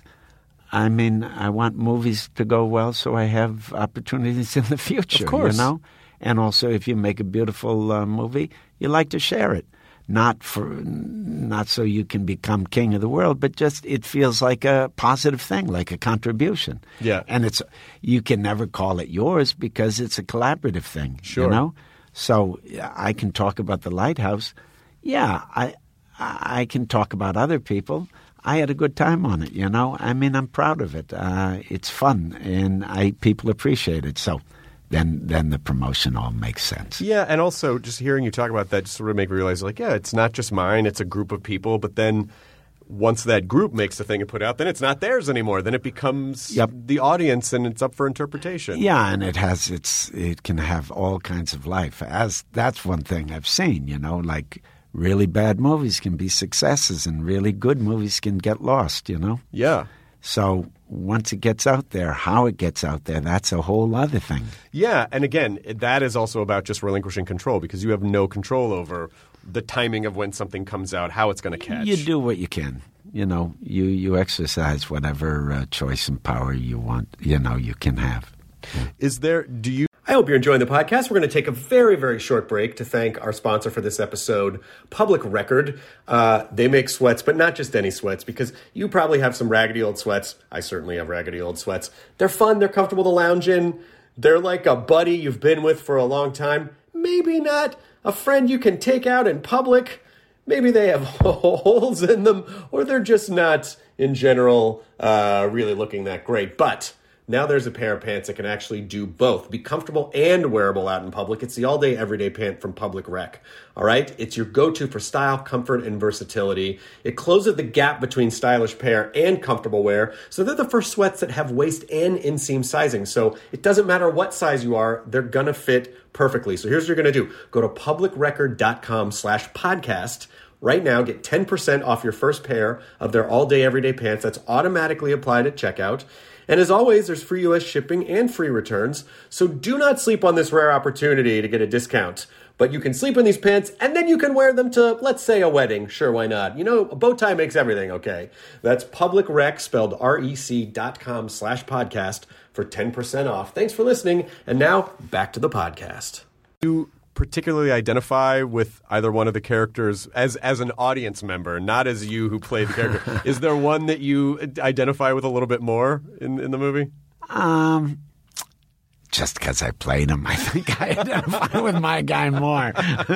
I mean, I want movies to go well, so I have opportunities in the future. Of course. You know, and also if you make a beautiful uh, movie, you like to share it. Not for, not so you can become king of the world, but just it feels like a positive thing, like a contribution. Yeah. And it's you can never call it yours because it's a collaborative thing. Sure. You know, so I can talk about the Lighthouse. Yeah, I I can talk about other people. I had a good time on it. You know, I mean, I'm proud of it. Uh, it's fun, and I people appreciate it. So. Then, then the promotion all makes sense. Yeah, and also just hearing you talk about that just sort of make me realize, like, yeah, it's not just mine; it's a group of people. But then, once that group makes the thing and put it out, then it's not theirs anymore. Then it becomes Yep. the audience, and it's up for interpretation. Yeah, and it has its. It can have all kinds of life. As that's one thing I've seen. You know, like really bad movies can be successes, and really good movies can get lost. You know. yeah, So once it gets out there, how it gets out there, that's a whole other thing. yeah. And again, that is also about just relinquishing control, because you have no control over the timing of when something comes out, how it's going to catch. You do what you can. You know, you, you exercise whatever uh, choice and power you want, you know, you can have. Is there? Do you? I hope you're enjoying the podcast. We're going to take a very, very short break to thank our sponsor for this episode, Public Record. Uh, they make sweats, but not just any sweats, because you probably have some raggedy old sweats. I certainly have raggedy old sweats. They're fun. They're comfortable to lounge in. They're like a buddy you've been with for a long time. Maybe not a friend you can take out in public. Maybe they have holes in them, or they're just not, in general, uh, really looking that great. But now there's a pair of pants that can actually do both. Be comfortable and wearable out in public. It's the all-day, everyday pant from Public Rec. All right? It's your go-to for style, comfort, and versatility. It closes the gap between stylish pair and comfortable wear. So they're the first sweats that have waist and inseam sizing. So it doesn't matter what size you are, they're going to fit perfectly. So here's what you're going to do. Go to publicrecord.com slash podcast. Right now, get ten percent off your first pair of their all-day, everyday pants that's automatically applied at checkout. And as always, there's free U S shipping and free returns, so do not sleep on this rare opportunity to get a discount. But you can sleep in these pants, and then you can wear them to, let's say, a wedding. Sure, why not? You know, a bow tie makes everything, okay? That's publicrec, spelled R E C dot com slash podcast for ten percent off. Thanks for listening, and now, back to the podcast. You particularly identify with either one of the characters as as an audience member, not as you who played the character. Is there one that you identify with a little bit more in, in the movie? Um... Just because I played him, I think I identify with my guy more.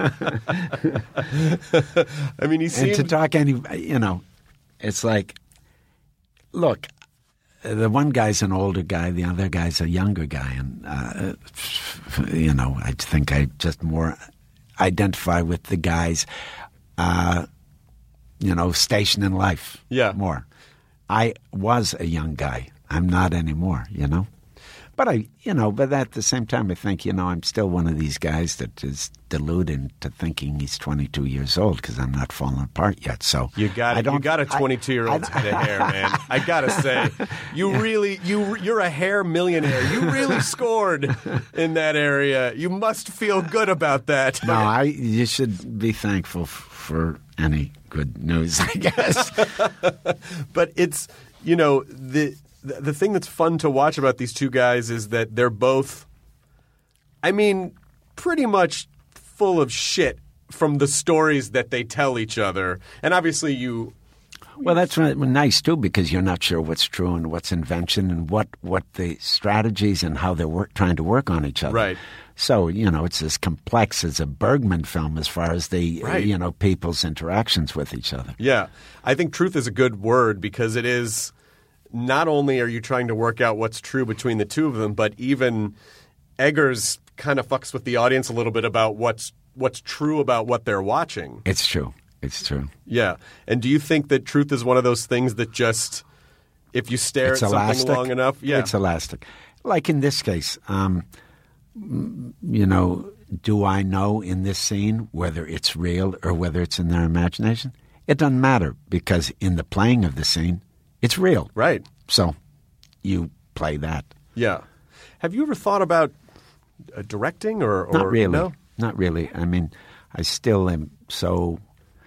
I mean, he seemed... And to talk any, you know, it's like, look, the one guy's an older guy, the other guy's a younger guy, and uh, you know, I think I just more identify with the guys, uh, you know, station in life. Yeah, more. I was a young guy. I'm not anymore. You know. But I, you know, but at the same time, I think, you know, I'm still one of these guys that is deluded to thinking he's twenty-two years old because I'm not falling apart yet. So you got it. You got a twenty-two-year-old's head of hair, man. I gotta say, you yeah. really, you, you're a hair millionaire. You really scored in that area. You must feel good about that. No, I. You should be thankful f- for any good news, I guess. But it's, you know, the. The thing that's fun to watch about these two guys is that they're both, I mean, pretty much full of shit from the stories that they tell each other. And obviously you... Well, that's nice, too, because you're not sure what's true and what's invention and what, what the strategies and how they're work, trying to work on each other. Right. So, you know, it's as complex as a Bergman film as far as the, right. uh, you know, people's interactions with each other. Yeah. I think truth is a good word because it is... Not only are you trying to work out what's true between the two of them, but even Eggers kind of fucks with the audience a little bit about what's what's true about what they're watching. It's true. It's true. Yeah. And do you think that truth is one of those things that just, if you stare it's at elastic. something long enough? Yeah. It's elastic. Like in this case, um, you know, do I know in this scene whether it's real or whether it's in their imagination? It doesn't matter because in the playing of the scene, it's real. Right. So you play that. Yeah. Have you ever thought about uh, directing or, or... Not really. No? Not really. I mean, I still am so...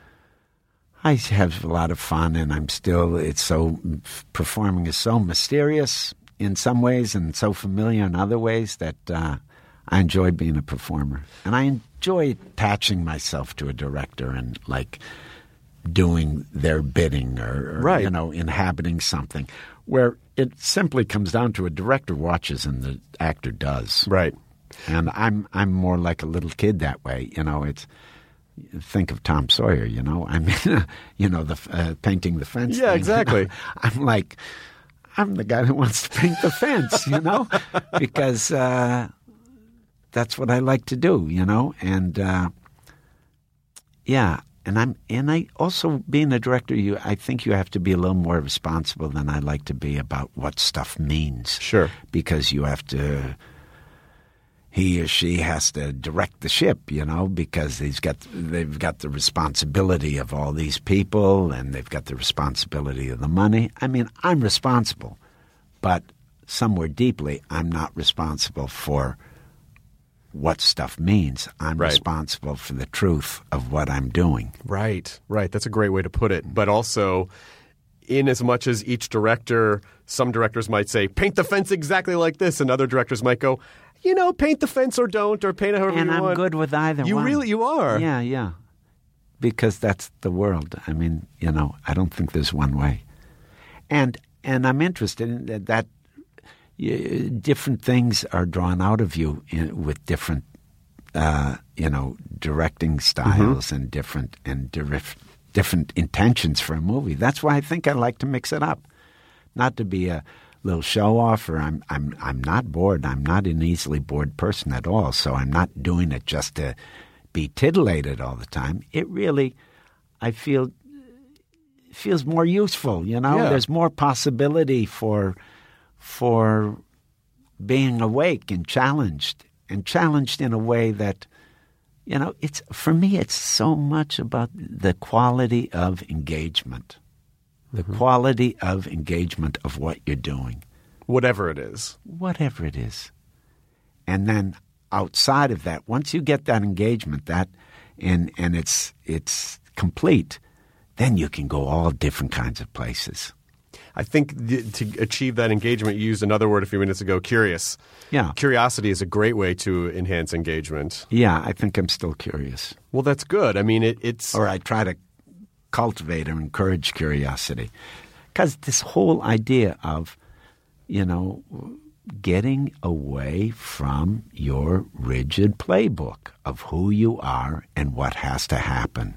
I have a lot of fun and I'm still... It's so... Performing is so mysterious in some ways and so familiar in other ways that uh, I enjoy being a performer. And I enjoy attaching myself to a director and like... doing their bidding or, or right. you know, inhabiting something where it simply comes down to a director watches and the actor does. Right. And I'm I'm more like a little kid that way. You know, it's think of Tom Sawyer, you know. I mean, you know, the uh, painting the fence Yeah, thing. exactly. I'm like, I'm the guy that wants to paint the fence, you know, because uh, that's what I like to do, you know. And, uh, yeah. And I'm, and I also being a director, you, I think you have to be a little more responsible than I like to be about what stuff means. Sure, because you have to, he or she has to direct the ship, you know, because he's got, they've got the responsibility of all these people, and they've got the responsibility of the money. I mean, I'm responsible, but somewhere deeply, I'm not responsible for what stuff means. I'm right. responsible for the truth of what I'm doing. Right, right. That's a great way to put it. But also, in as much as each director, some directors might say, paint the fence exactly like this, and other directors might go, you know, paint the fence or don't, or paint it however and you I'm want. And I'm good with either you one. You really, you are. Yeah, yeah. Because that's the world. I mean, you know, I don't think there's one way. And and I'm interested in that, that You, different things are drawn out of you in, with different, uh, you know, directing styles mm-hmm. and different and dif- different intentions for a movie. That's why I think I like to mix it up, not to be a little show off. Or I'm I'm I'm not bored. I'm not an easily bored person at all. So I'm not doing it just to be titillated all the time. It really, I feel, feels more useful. You know, yeah. There's more possibility for. for being awake and challenged, and challenged in a way that, You know, it's for me, it's so much about the quality of engagement, the mm-hmm. quality of engagement of what you're doing. Whatever it is. Whatever it is. And then outside of that, once you get that engagement, that and and it's it's complete, then you can go all different kinds of places. I think the, to achieve that engagement, you used another word a few minutes ago, curious. Yeah. Curiosity is a great way to enhance engagement. Yeah, I think I'm still curious. Well, that's good. I mean, it, it's... Or I try to cultivate or encourage curiosity. Because this whole idea of, you know, getting away from your rigid playbook of who you are and what has to happen.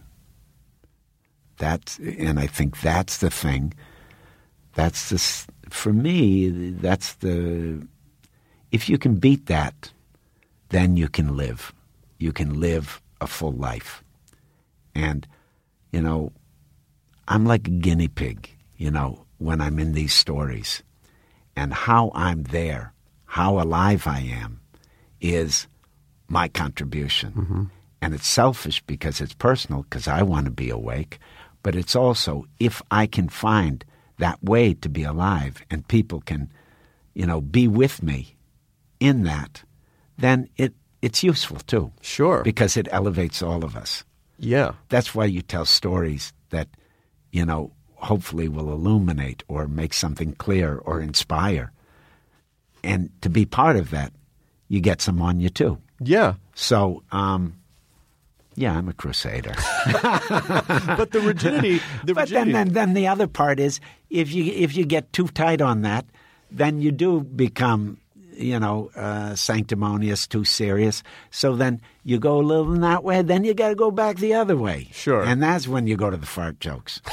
That's, and I think that's the thing. That's the, for me, that's the, if you can beat that, then you can live. You can live a full life. And, you know, I'm like a guinea pig, you know, when I'm in these stories. And how I'm there, how alive I am, is my contribution. Mm-hmm. And it's selfish because it's personal, because I want to be awake. But it's also, if I can find that way to be alive and people can, you know, be with me in that, then it it's useful too. Sure. Because it elevates all of us. Yeah. That's why you tell stories that, you know, hopefully will illuminate or make something clear or inspire. And to be part of that, you get some on you too. Yeah. So, um, yeah, I'm a crusader. But the rigidity, the but rigidity. then, then, then the other part is, if you if you get too tight on that, then you do become, you know, uh, sanctimonious, too serious. So then you go a little in that way, then you got to go back the other way. Sure. And that's when you go to the fart jokes.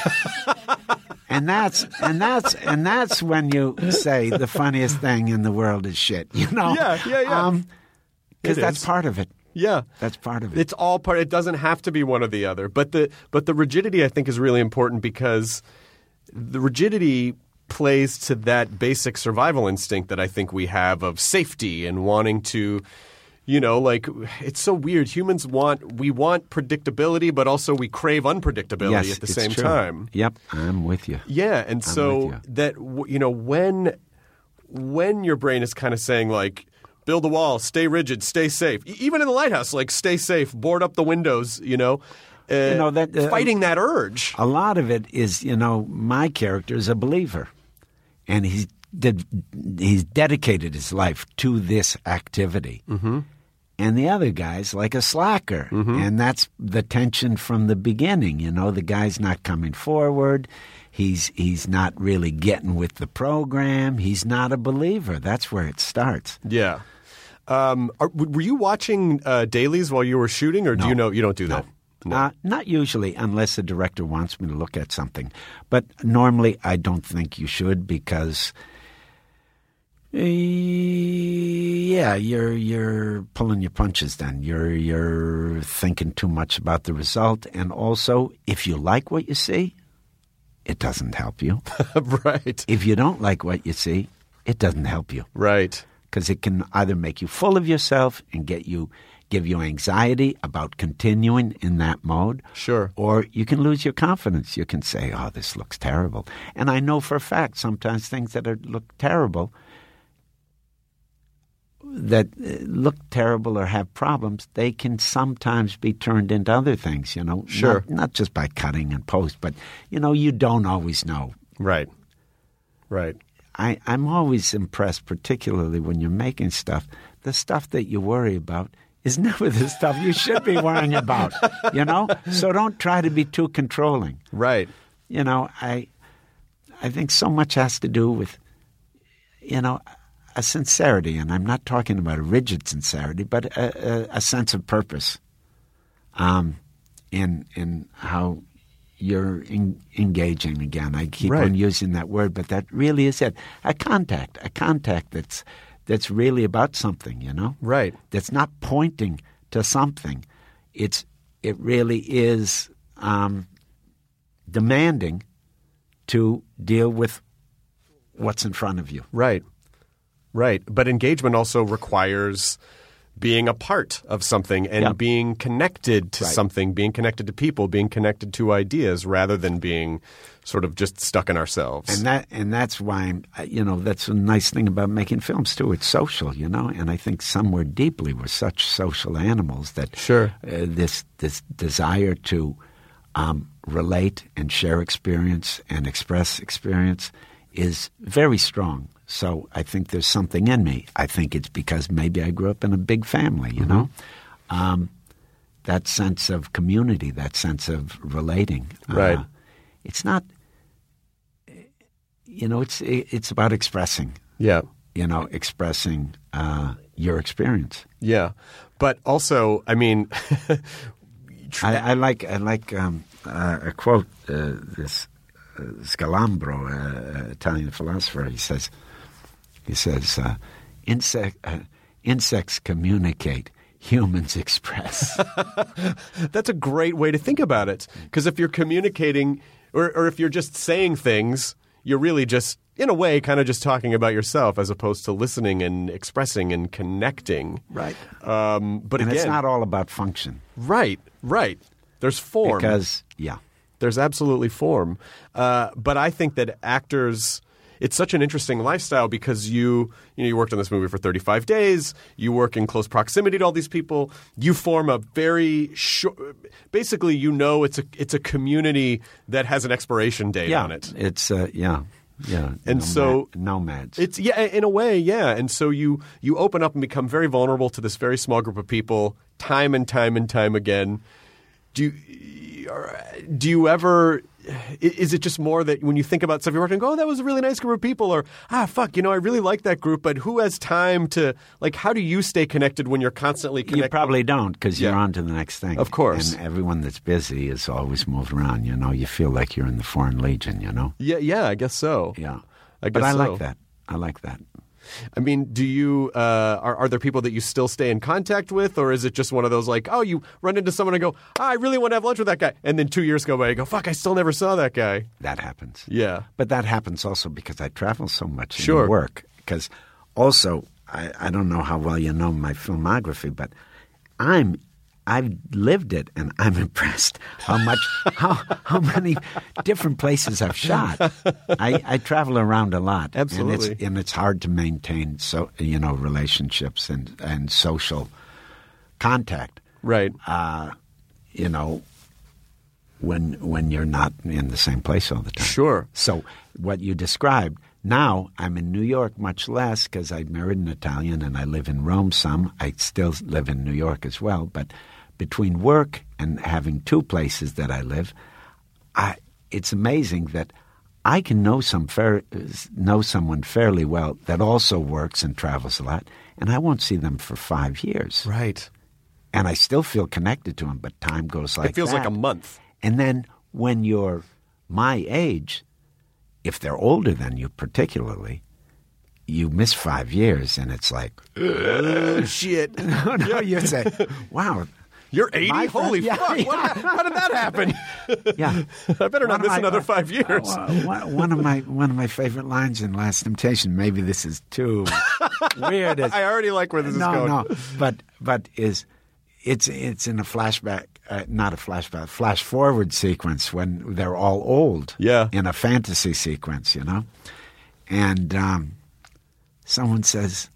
and that's and that's and that's when you say the funniest thing in the world is shit. You know. Yeah, yeah, yeah. Because um, that's is. part of it. Yeah. That's part of it. It's all part. It doesn't have to be one or the other. But the but the rigidity, I think, is really important because the rigidity plays to that basic survival instinct that I think we have of safety and wanting to, you know, like, it's so weird. Humans want, we want predictability, but also we crave unpredictability yes, at the it's same true. time. Yep, I'm with you. Yeah, and I'm so with you. that, you know, when when your brain is kind of saying, like, build a wall, stay rigid, stay safe. E- Even in the lighthouse, like, stay safe, board up the windows, you know. Uh, You know, that, uh, fighting that urge. A lot of it is, you know, my character is a believer. And he's did, he's dedicated his life to this activity. Mm-hmm. And the other guy's like a slacker. Mm-hmm. And that's the tension from the beginning. You know, the guy's not coming forward. He's he's not really getting with the program. He's not a believer. That's where it starts. Yeah. Um, are, were you watching uh, dailies while you were shooting, or do No. you know you don't do that? No. Uh, not usually, unless the director wants me to look at something. But normally, I don't think you should because, uh, yeah, you're you're pulling your punches. Then you're you're thinking too much about the result, and also, if you like what you see, it doesn't help you. Right. If you don't like what you see, it doesn't help you. Right. Because it can either make you full of yourself and get you. Give you anxiety about continuing in that mode. Sure. Or you can lose your confidence. You can say, oh, this looks terrible. And I know for a fact sometimes things that are, look terrible, that uh, look terrible or have problems, they can sometimes be turned into other things, you know. Sure. Not, not just by cutting and post, but, you know, you don't always know. Right. Right. I, I'm always impressed, particularly when you're making stuff, the stuff that you worry about is never the stuff you should be worrying about, you know? So don't try to be too controlling. Right. You know, I I think so much has to do with, you know, a sincerity. And I'm not talking about a rigid sincerity, but a, a, a sense of purpose um, in, in how you're in, engaging again. I keep Right. on using that word, but that really is it. A contact, a contact that's that's really about something, you know? Right. That's not pointing to something. It's it really is um, demanding to deal with what's in front of you. Right. Right. But engagement also requires being a part of something and Yeah. being connected to Right. something, being connected to people, being connected to ideas, rather than being sort of just stuck in ourselves. And that and that's why I'm, you know, that's a nice thing about making films too. It's social, you know, and I think somewhere deeply we're such social animals that Sure. uh, this this desire to um, relate and share experience and express experience is very strong. So I think there's something in me. I think it's because maybe I grew up in a big family, you know. Um, that sense of community, that sense of relating. Right. Uh, it's not, you know, it's it's about expressing, Yeah. you know, expressing uh, your experience. Yeah. But also, I mean, I, I like I like um, uh, a quote. Uh, this uh, Scalambro, uh, Italian philosopher, he says, he says, uh, insect uh, insects communicate, humans express. that's a great way to think about it. Because if you're communicating, or, or if you're just saying things, you're really just, in a way, kind of just talking about yourself as opposed to listening and expressing and connecting. Right. Um, but And again, it's not all about function. right, right. There's form. Because, yeah. There's absolutely form. Uh, but I think that actors, it's such an interesting lifestyle because you, you know, you worked on this movie for thirty-five days. You work in close proximity to all these people. You form a very short, basically, you know, it's a it's a community that has an expiration date Yeah. on it. It's, uh, yeah. Yeah. And Nomad- so- nomads. It's yeah, in a way, yeah. And so you you open up and become very vulnerable to this very small group of people, time and time and time again. Do you, do you ever? Is it just more that when you think about stuff you're working, and go, oh, that was a really nice group of people, or ah, fuck, you know, I really like that group, but who has time to like? How do you stay connected when you're constantly connected? You probably don't because you're Yeah. on to the next thing. Of course. And everyone that's busy is always moved around, you know. You feel like you're in the Foreign Legion, you know. Yeah, yeah, I guess so. Yeah. I guess but I so. like that. I like that. I mean, do you uh, are are there people that you still stay in contact with, or is it just one of those like, oh, you run into someone and go, oh, I really want to have lunch with that guy, and then two years go by, and you go, fuck, I still never saw that guy. That happens. Yeah. But that happens also because I travel so much Sure. in work. Because also, I, I don't know how well you know my filmography, but I'm I've lived it, and I'm impressed how much how how many different places I've shot. I, I travel around a lot, Absolutely. and it's and it's hard to maintain so you know relationships and and social contact. Right. Uh, you know, when when you're not in the same place all the time. Sure. So what you described, now I'm in New York much less because I married an Italian and I live in Rome some. I still live in New York as well. But between work and having two places that I live, I, it's amazing that I can know some fair, know someone fairly well that also works and travels a lot, and I won't see them for five years. Right. And I still feel connected to them, but time goes like It feels that. like a month. And then when you're my age, if they're older than you particularly, you miss five years and it's like, Oh, shit. no, no, you say, wow. You're eighty? My Holy friend- yeah, fuck. yeah. What, hap- how did that happen? Yeah. I better not One of miss my- another five years. Uh, one, one of my one of my favorite lines in Last Temptation, maybe this is too weird. is- I already like where this is no, going. no, but but is it's it's in a flashback, uh, not a flashback, flash forward sequence when they're all old. Yeah. In a fantasy sequence, you know, and um, someone says,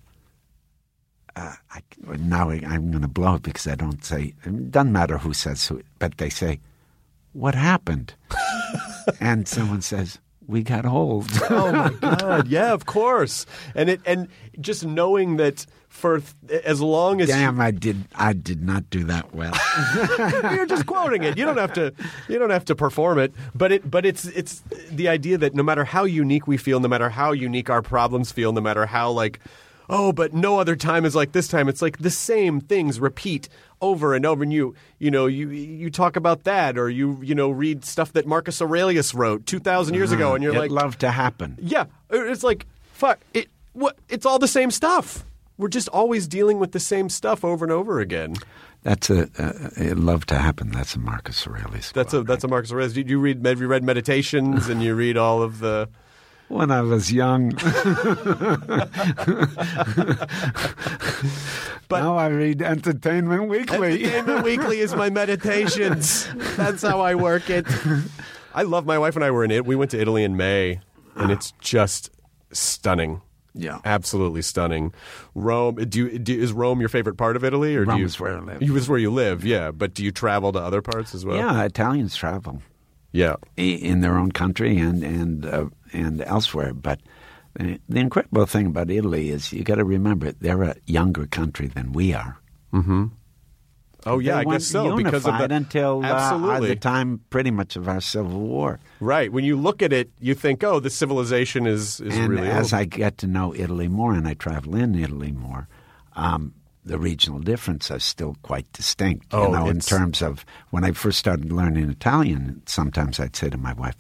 uh, I, now I, I'm going to blow it because I don't say. It doesn't matter who says who, but they say, "What happened?" And someone says, "We got old." Oh my god! Yeah, of course. And it and just knowing that for th- as long as Damn, I did. I did not do that well. you're just quoting it, you don't have to. You don't have to perform it. But it. But it's it's the idea that no matter how unique we feel, no matter how unique our problems feel, no matter how like, oh, but no other time is like this time. It's like the same things repeat over and over. And you, you know, you you talk about that, or you you know read stuff that Marcus Aurelius wrote two thousand years ago, and you're It like, loved to happen. yeah, it's like fuck it. What? It's all the same stuff. We're just always dealing with the same stuff over and over again. That's a, uh, it loved to happen. That's a Marcus Aurelius. That's a quote, that's a Marcus Aurelius. Did you read? Have you read Meditations and you read all of the? When I was young. But now I read Entertainment Weekly. Entertainment Weekly is my meditations. That's how I work it. I love my wife and I were in it. We went to Italy in May, and it's just stunning. Yeah. Absolutely stunning. Rome. Do you, do, is Rome your favorite part of Italy, or Rome do you, is where I live. You is where you live, yeah. But do you travel to other parts as well? Yeah, Italians travel. Yeah. In their own country and and uh, and elsewhere. But the, the incredible thing about Italy is you got to remember they're a younger country than we are. Mm-hmm. Oh yeah, they I guess so. Unified because of the, until absolutely. Uh, the time, pretty much of our Civil War. Right. When you look at it, you think, "Oh, this civilization is is and really." as old. I get to know Italy more and I travel in Italy more, um, the regional differences are still quite distinct. Oh, you know, in it's- terms of when I first started learning Italian, sometimes I'd say to my wife,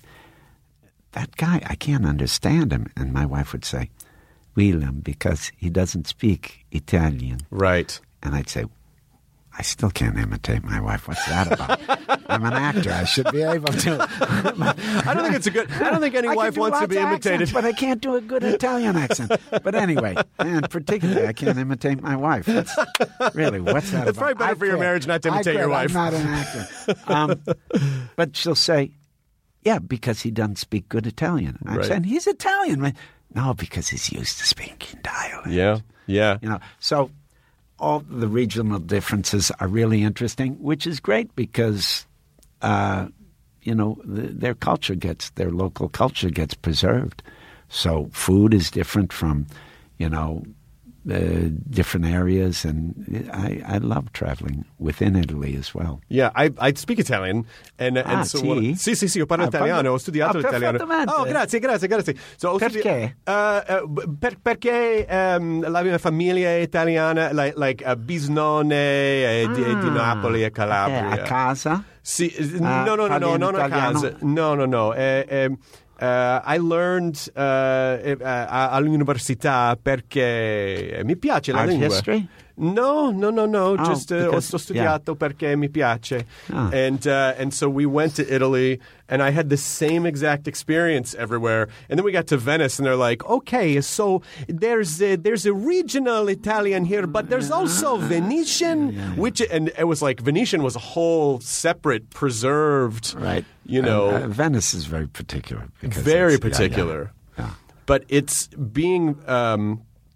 "That guy, I can't understand him," and my wife would say, "William, because he doesn't speak Italian." Right. And I'd say, I still can't imitate my wife. What's that about? I'm an actor. I should be able to. I don't think it's a good. I don't think any I can wife do wants to lots be of imitated. accents, but I can't do a good Italian accent. But anyway, and particularly, I can't imitate my wife. That's, really, what's that It's about? probably better I for your quit. marriage not to I imitate your quit. wife. I'm not an actor. Um, but she'll say, yeah, because he doesn't speak good Italian. I'm Right. saying, he's Italian. Man. No, because he's used to speaking dialect. Yeah. Yeah. You know, so all the regional differences are really interesting, which is great because, uh, you know, the, their culture gets, their local culture gets preserved. So food is different from, you know, uh, different areas, and I, I love traveling within Italy as well. Yeah, I, I speak Italian, and, and Ah, so sì? what- sì, sì, sì, io parlo Ah, italiano, parlo- ho studiato ah, l'italiano. perfettamente. Oh, grazie, grazie, grazie. So, ho studi- Perché? Uh, uh, per, perché um, la mia famiglia è italiana, like, like uh, Bisnone e di, e di Napoli e Calabria. Eh, a casa? Sì, Ah, no, no, no, parli no, in non a italiano? casa. No, no, no. Eh, eh, uh, I learned uh, eh, uh, all'università perché mi piace la Art lingua. history? No, no, no, no. Oh, Just uh, ho because- ho studiato perché mi piace, Ah. and uh, and so we went to Italy, and I had the same exact experience everywhere. And then we got to Venice, and they're like, "Okay, so there's a, there's a regional Italian here, but there's also Venetian, which and it was like Venetian was a whole separate preserved, Right. You know, Uh, uh, Venice is very particular. because very it's- yeah, yeah, particular. yeah. But it's being, um,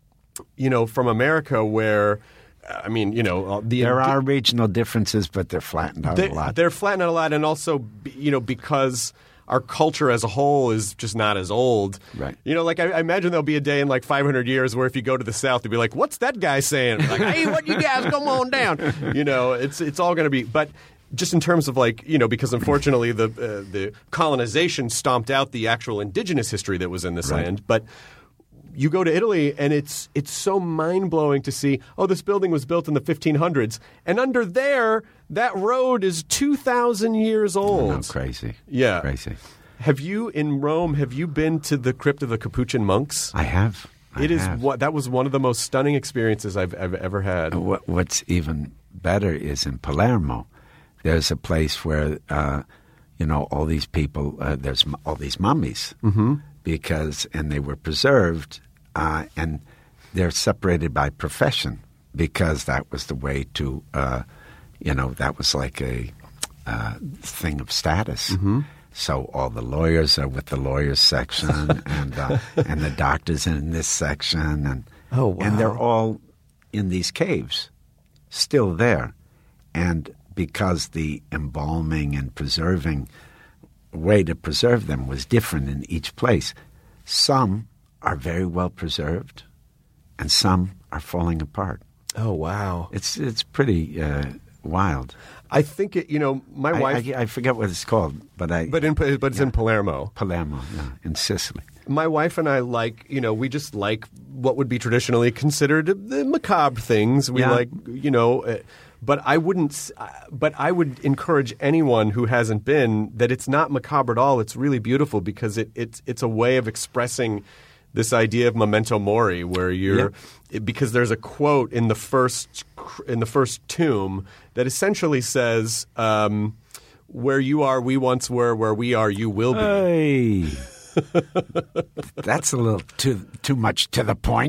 you know, from America where, I mean, you know, the There are regional differences, but they're flattened out they, a lot. they're flattened out a lot, and also, be- you know, because our culture as a whole is just not as old. Right. You know, like I, I imagine there'll be a day in like five hundred years where if you go to the South, they'll be like, "What's that guy saying?" Like, "Hey, what you guys, come on down." You know, it's it's all going to be, but. Just in terms of like, you know, because unfortunately the uh, the colonization stomped out the actual indigenous history that was in this Right. land. But you go to Italy and it's it's so mind-blowing to see, oh, this building was built in the fifteen hundreds. And under there, that road is two thousand years old. Oh, crazy. Yeah. Crazy. Have you, in Rome, have you been to the crypt of the Capuchin monks? I have. I It is have. what that was one of the most stunning experiences I've, I've ever had. What, what's even better is in Palermo, there's a place where, uh, you know, all these people, uh, there's m- all these mummies, mm-hmm. because, and they were preserved, uh, and they're separated by profession because that was the way to, uh, you know, that was like a uh, thing of status. Mm-hmm. So all the lawyers are with the lawyers section, and uh, and the doctors in this section, and Oh, wow. and they're all in these caves, still there, and because the embalming and preserving way to preserve them was different in each place, some are very well preserved, and some are falling apart. Oh, wow. It's it's pretty uh, wild. I think, it, you know, my I, wife... I, I forget what it's called, but I but in, but it's in Palermo. Palermo, yeah, in Sicily. My wife and I like, you know, we just like what would be traditionally considered the macabre things. We Yeah. like, you know, uh, but I wouldn't, s- uh, but I would encourage anyone who hasn't been that it's not macabre at all. It's really beautiful because it, it's, it's a way of expressing this idea of memento mori, where you're, it, because there's a quote in the first, cr- in the first tomb that essentially says, um, where you are, we once were, where we are, you will be. Hey, That's a little too too much to the point.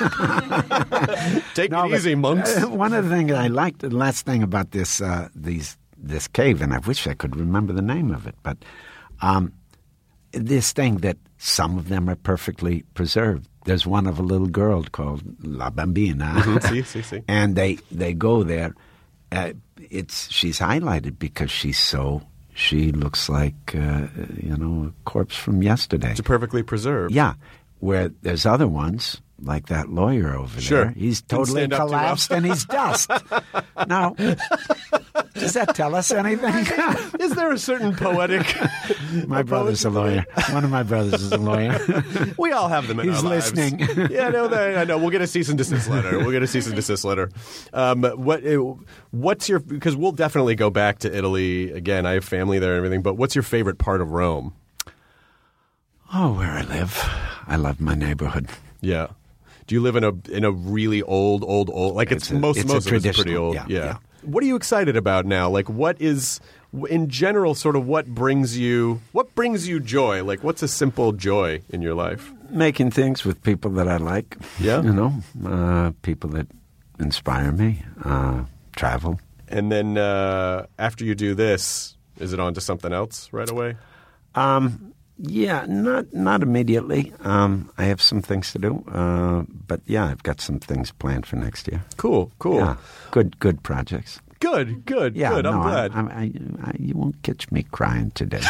Take No, it but, easy, monks. uh, one of the things I liked, the last thing about this uh, these this cave, and I wish I could remember the name of it, but um, this thing that some of them are perfectly preserved. There's one of a little girl called La Bambina, Mm-hmm. See, see, see. and they they go there. Uh, it's she's highlighted because she's so she looks like uh, you know a corpse from yesterday. It's perfectly preserved. Yeah, where there's other ones, like that lawyer over Sure. there. He's Didn't totally stand up too well. collapsed and he's dust. Now, does that tell us anything? Is there a certain poetic... My brother's a lawyer. One of my brothers is a lawyer. We all have them in He's our lives. listening. Yeah, no, they, I know. We'll get a cease and desist letter. We'll get a cease and desist letter. Um, what, what's your... Because we'll definitely go back to Italy again. I have family there and everything. But what's your favorite part of Rome? Oh, where I live. I love my neighborhood. Yeah. Do you live in a in a really old, old, old? Like it's, It's a- most it's a most of it's pretty traditional, old. yeah, yeah. What are you excited about now? Like, what is in general sort of what brings you what brings you joy? Like, what's a simple joy in your life? Making things with people that I like. Yeah. You know, uh, people that inspire me. Uh, travel. And then uh, after you do this, is it on to something else right away? Um, yeah, not not immediately. Um, I have some things to do, uh, but yeah, I've got some things planned for next year. Cool, cool, Yeah, good good projects. good, good, Yeah, good. I'm no, glad. I, I, I, you won't catch me crying today.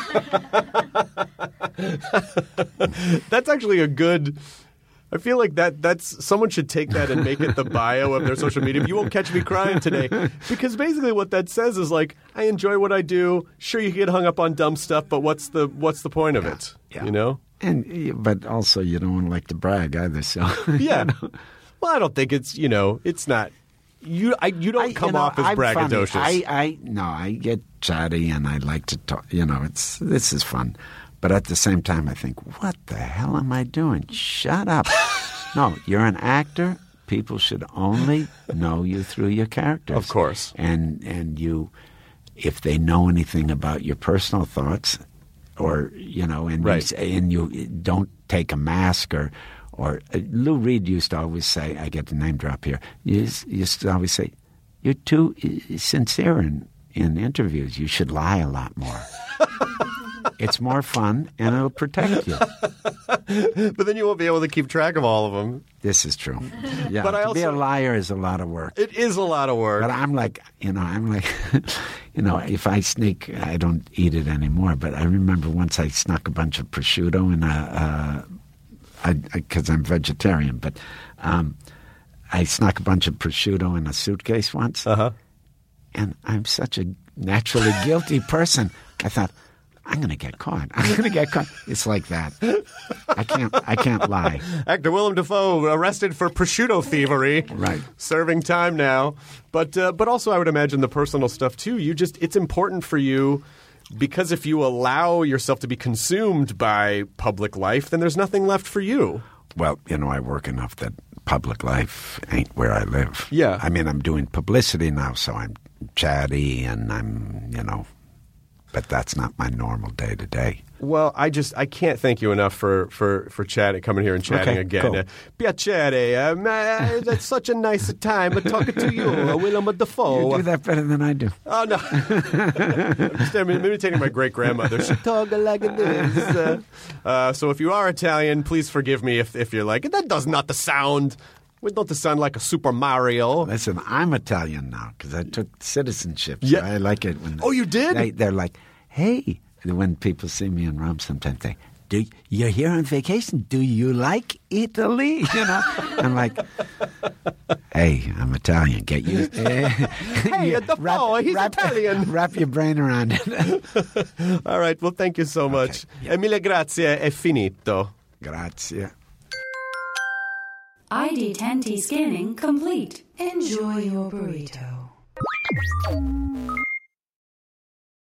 That's actually a good. I feel like that that's someone should take that and make it the bio of their social media. You won't catch me crying today, because basically what that says is like, I enjoy what I do. Sure, you get hung up on dumb stuff, but what's the what's the point of it? yeah. You know? And but also you don't like to brag either. So Yeah. you know. Well, I don't think it's you know it's not you. I you don't I- come you know, off as I'm funny. braggadocious. I, I no, I get chatty and I like to talk. You know, it's this is fun, but at the same time, I think, what the hell am I doing? Shut up! No, you're an actor. People should only know you through your characters, Of course. and and you, if they know anything about your personal thoughts, or you know, and Right. you, say- and you don't take a mask or. Or uh, Lou Reed used to always say, I get the name drop here, he used, used to always say, you're too uh, sincere in, in interviews. You should lie a lot more. It's more fun and it'll protect you. But then you won't be able to keep track of all of them. This is true. Yeah, But I to be a also- liar is a lot of work. It is a lot of work. But I'm like, you know, I'm like, you know, if I sneak, I don't eat it anymore. But I remember once I snuck a bunch of prosciutto in a, uh, because I'm vegetarian, but um, I snuck a bunch of prosciutto in a suitcase once. Uh-huh. And I'm such a naturally guilty person. I thought, I'm going to get caught. I'm going to get caught. It's like that. I can't. I can't lie. Actor Willem Dafoe arrested for prosciutto thievery. Right. Serving time now. But uh, but also I would imagine the personal stuff too. You just it's important for you because if you allow yourself to be consumed by public life, then there's nothing left for you. Well, you know, I work enough that public life ain't where I live. Yeah. I mean, I'm doing publicity now, so I'm chatty and I'm, you know, but that's not my normal day to day. Well, I just I can't thank you enough for for for chatting, coming here and chatting Okay, again. cool. Uh, Piacere, um, uh, it's such a nice time talking to you, uh, Willem Dafoe. You do that better than I do. Oh no! I'm just I'm imitating my great grandmother. She talk like this. Uh, uh, so if you are Italian, please forgive me if if you're like that does not the sound. We don't sound like a Super Mario. Listen, I'm Italian now because I took citizenship. So Yeah. I like it when. Oh, you did? They, they're like, hey, when people see me in Rome, sometimes they, do you're here on vacation? Do you like Italy? You know, I'm like, hey, I'm Italian. Get used. Hey, Dafoe, he's Italian. Wrap your brain around it. All right. Well, thank you so much. yeah. Emile, grazie. È finito. Grazie. I D ten T scanning complete. Enjoy your burrito.